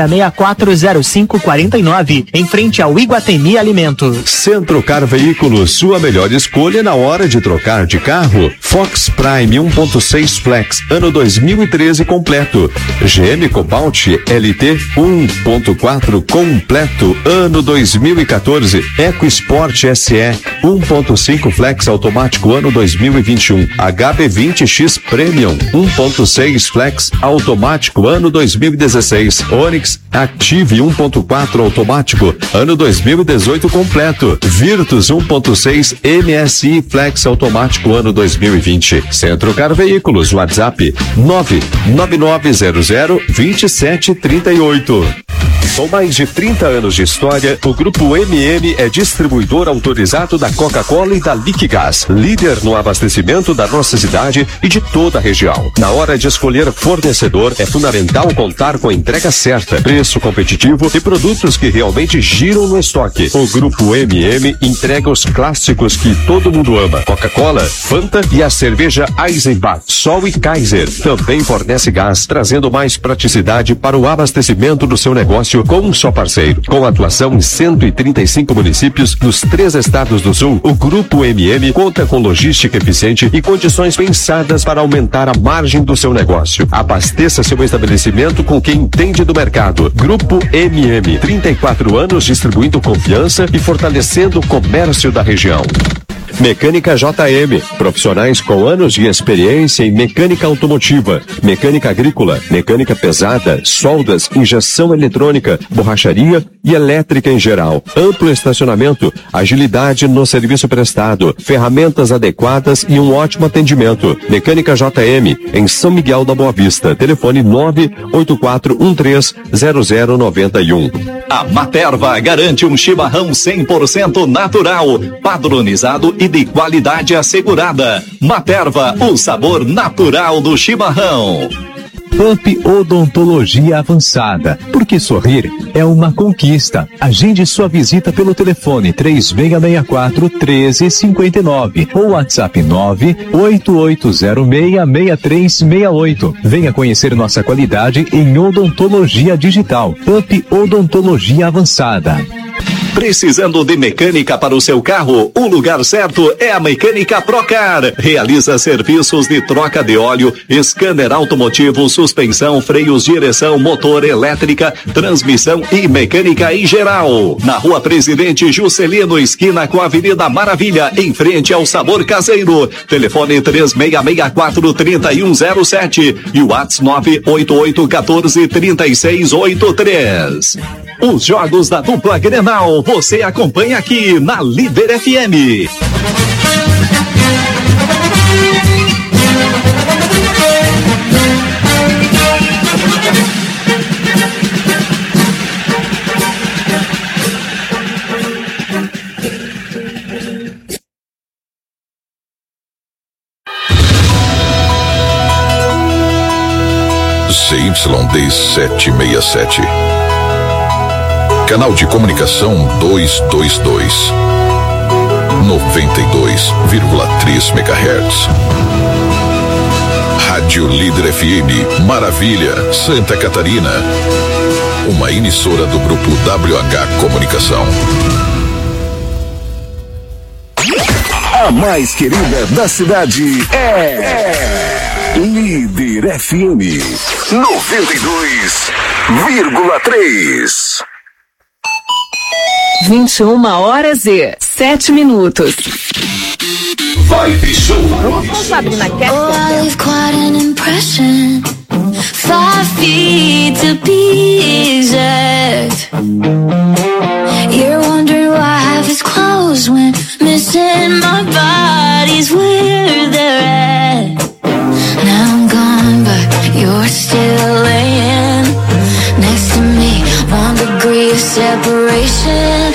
36640549, em frente ao Iguatemi Alimentos. Centrocar Veículos, sua melhor escolha na hora de trocar de carro. Fox Prime 1.6 Flex, ano 2013 completo. GM Cobalt LT 1.4 completo, ano 2014. EcoSport SE 1.5 Flex automático, ano 2021. HB20X Premium 1.6 Flex automático, ano 2016. Onix Active 1.4 automático, ano 2018 completo. Virtus 1.6 MSI Flex automático, ano 2020. Centrocar Veículos, WhatsApp 99900 2738. Com mais de 30 anos de história, o Grupo MM é distribuidor autorizado da Coca-Cola e da Liquigás, líder no abastecimento da nossa cidade e de toda a região. Na hora de escolher fornecedor, é fundamental contar com a entrega certa, preço competitivo e produtos que realmente giram no estoque. O Grupo MM entrega os clássicos que todo mundo ama: Coca-Cola, Fanta e a cerveja Eisenbach, Sol e Kaiser. Também fornece gás, trazendo mais praticidade para o abastecimento do seu negócio com um só parceiro. Com atuação em 135 municípios nos 3 estados do Sul, o Grupo MM conta com logística eficiente e condições pensadas para aumentar a margem do seu negócio. Abasteça seu estabelecimento com quem entende do mercado. Grupo MM, 34 anos distribuindo confiança e fortalecendo o comércio da região. Mecânica JM, profissionais com anos de experiência em mecânica automotiva, mecânica agrícola, mecânica pesada, soldas, injeção eletrônica, borracharia e elétrica em geral. Amplo estacionamento, agilidade no serviço prestado, ferramentas adequadas e um ótimo atendimento. Mecânica JM, em São Miguel da Boa Vista. Telefone 984130091. A Materva garante um chimarrão 100% natural, padronizado e de qualidade assegurada. Materva, o sabor natural do chimarrão. PUP Odontologia Avançada, porque sorrir é uma conquista. Agende sua visita pelo telefone 3664-1359 ou WhatsApp 988066368. Venha conhecer nossa qualidade em odontologia digital. PUP Odontologia Avançada. Precisando de mecânica para o seu carro? O lugar certo é a Mecânica Procar. Realiza serviços de troca de óleo, scanner automotivo, suspensão, freios, direção, motor, elétrica, transmissão e mecânica em geral. Na Rua Presidente Juscelino, esquina com a Avenida Maravilha, em frente ao Sabor Caseiro. Telefone 3664-3107 e o WhatsApp 988143683. Os jogos da dupla Grenal você acompanha aqui na Líder FM. CYD 767. Canal de comunicação 222. 92,3 MHz. Rádio Líder FM, Maravilha, Santa Catarina. Uma emissora do grupo WH Comunicação. A mais querida da cidade é Líder FM 92,3. 21h07. Vibe Show. Vamos com Sabrina Kessler. Oh, I leave quite an impression. 5 feet to be exact. You're wondering why I have his clothes when missing my body's where they're at. Now I'm gone, but you're still laying next to me. 1 degree of separation.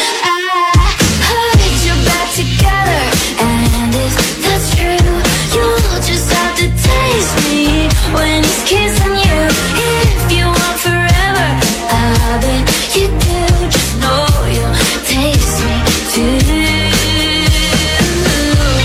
When he's kissing you, if you want forever, I bet you do. Just know you'll taste me too.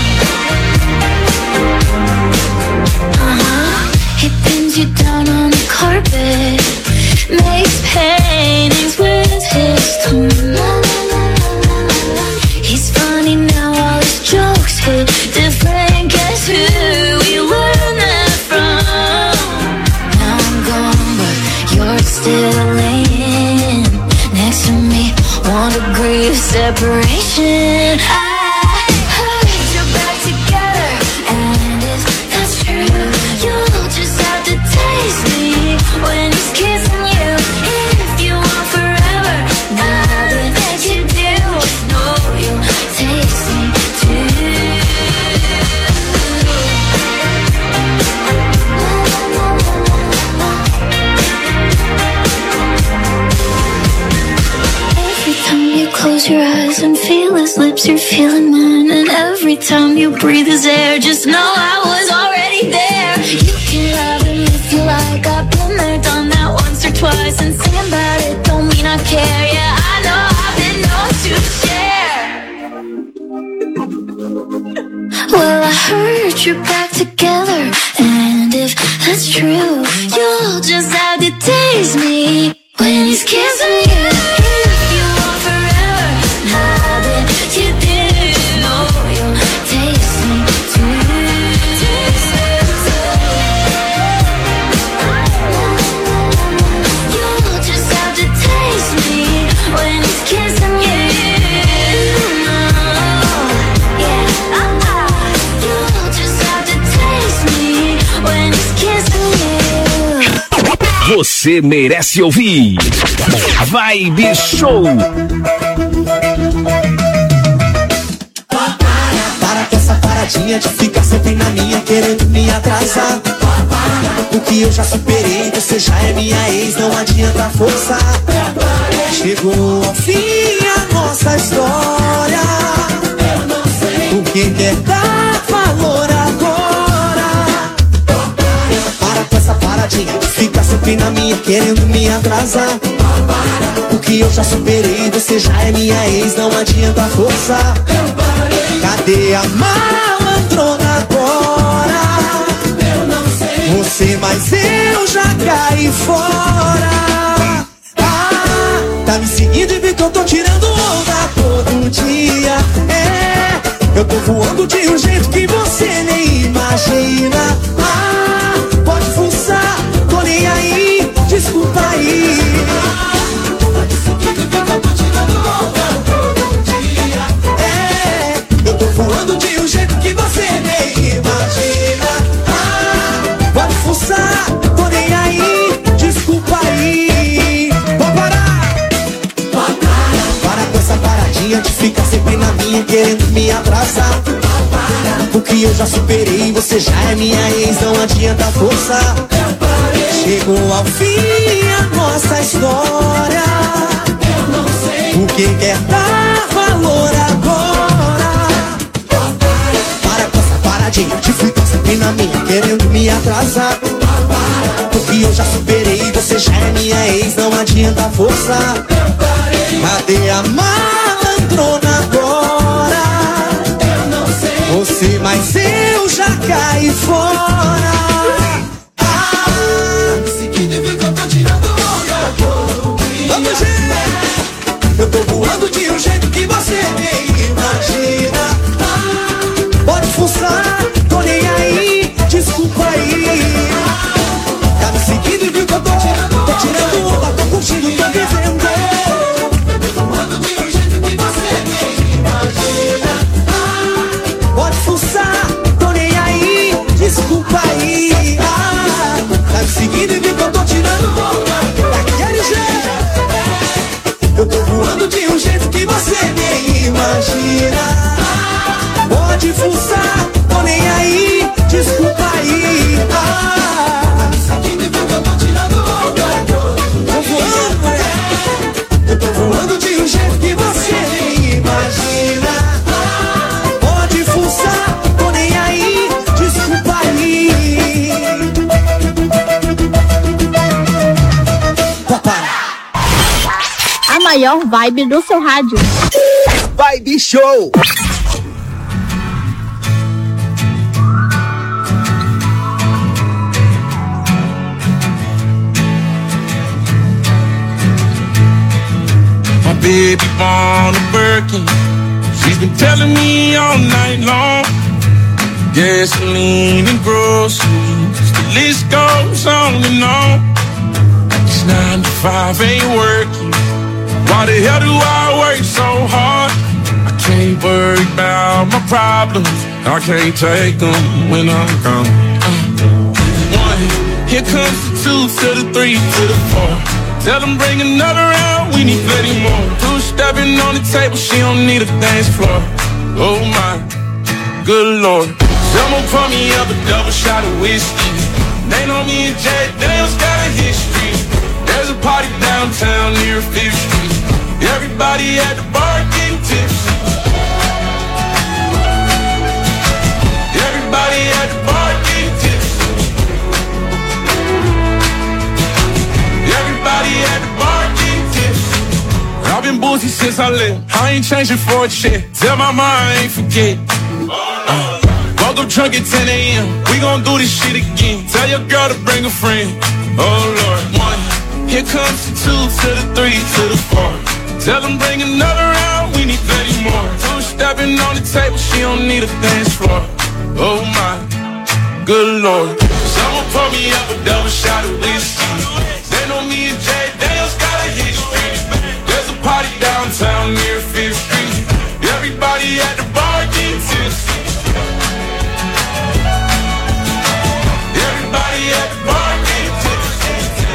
lips, you're feeling mine. And every time you breathe his air, just know I was already there. You can love him if you like. I've been there, done that once or twice. And singing about it don't mean I care. Yeah, I know I've been known to share. Well, I heard you're back together, and if that's true, you'll just have to taste me when he's kissing you. If you want forever, now that you do, you'll taste me too. Taste me too. You'll just have to taste me when he's kissing you. Você merece ouvir Vibe Show. Para com essa paradinha de ficar sempre na minha, querendo me atrasar. O que eu já superei, você já é minha ex, não adianta forçar. Chegou ao fim a nossa história. O que quer dar valor agora? Para com essa paradinha de ficar sempre na minha, querendo me atrasar. O que eu já superei, você já é minha ex, não adianta forçar. Cadê a malandrona agora? Eu não sei. Você, mas eu já caí fora. Ah, tá me seguindo e vê que eu tô tirando onda todo dia. É, eu tô voando de um jeito que você nem imagina. Ah, pode fuçar, tô nem aí, desculpa aí. Tá me seguindo e vê que eu tô tirando onda todo dia. É, eu tô voando de um jeito que você nem imagina. Ah, pode fuçar, tô nem aí, desculpa aí. Vou parar. Para com essa paradinha de ficar sempre na minha, querendo me atrasar. O que eu já superei, você já é minha ex, não adianta forçar. Chegou ao fim a nossa história. Eu não sei. O que quer dar valor agora? Para com essa paradinha de ficar sempre na minha, querendo me atrasar. O que eu já superei, você já é minha ex, não adianta forçar. Cadê a malandrona agora? Eu não sei. Você, mas eu já caí fora. Eu tô voando de um jeito que você nem imagina. Ah, pode fuçar, tô nem aí, desculpa aí. Tá me seguindo e viu que eu tô tirando onda, tô curtindo, tô vivendo. Eu tô voando de um jeito que você nem imagina. Ah, pode fuçar, tô nem aí, desculpa aí. Ah, tá me seguindo e viu que eu tô tirando onda daquele jeito. Eu tô voando de um jeito que você nem imagina. Pode fuçar, tô nem aí, desculpa aí. Ah, eu tô tirando onda. Tô voando, eu tô voando de um jeito que você nem imagina. Pode fuçar, tô nem aí, desculpa aí. Papai. A maior vibe do seu rádio. Vibe Show. My baby born a Birkin. She's been telling me all night long. Gasoline and groceries, the list goes on and on. This 9 to 5 ain't working. Why the hell do I work so hard? I can't worry about my problems. I can't take them when I'm gone. 1, here comes the 2 to the 3 to the 4. Tell them bring another round, we need plenty more. 2 stepping on the table, she don't need a dance floor. Oh my, good Lord. Someone pour me up a double shot of whiskey. They know me and Jack Daniels got a history. There's a party downtown near 5th Street. Everybody at the bar getting tipsy. since I left. I ain't changing for a check. Tell my mom I ain't forget. Woke up drunk at 10 a.m. We gon' do this shit again. Tell your girl to bring a friend. Oh Lord. 1, here comes the 2 to the 3 to the 4. Tell them bring another round. We need 30 more. 2 stepping on the table. She don't need a dance floor. Oh my, good Lord. Someone pour me up a double shot of whiskey. They know me and Jay Daniels got a history. There's a party downtown near 5th Street. Everybody at the bar getting tipsy. Everybody at the bar getting tipsy.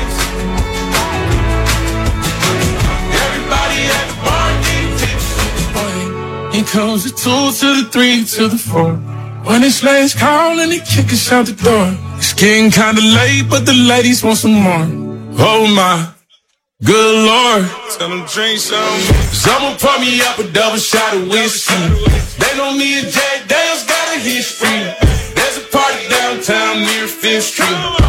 Everybody at the bar getting tipsy. Here comes the 2 to the 3 to the 4. When it's last call and they kick us out the door. It's getting kinda late, but the ladies want some more. Oh my, good Lord. Tell them drink some. Someone pour me up a double shot of whiskey. They know me and Jay Daniels got a history. There's a party downtown near 5th Street.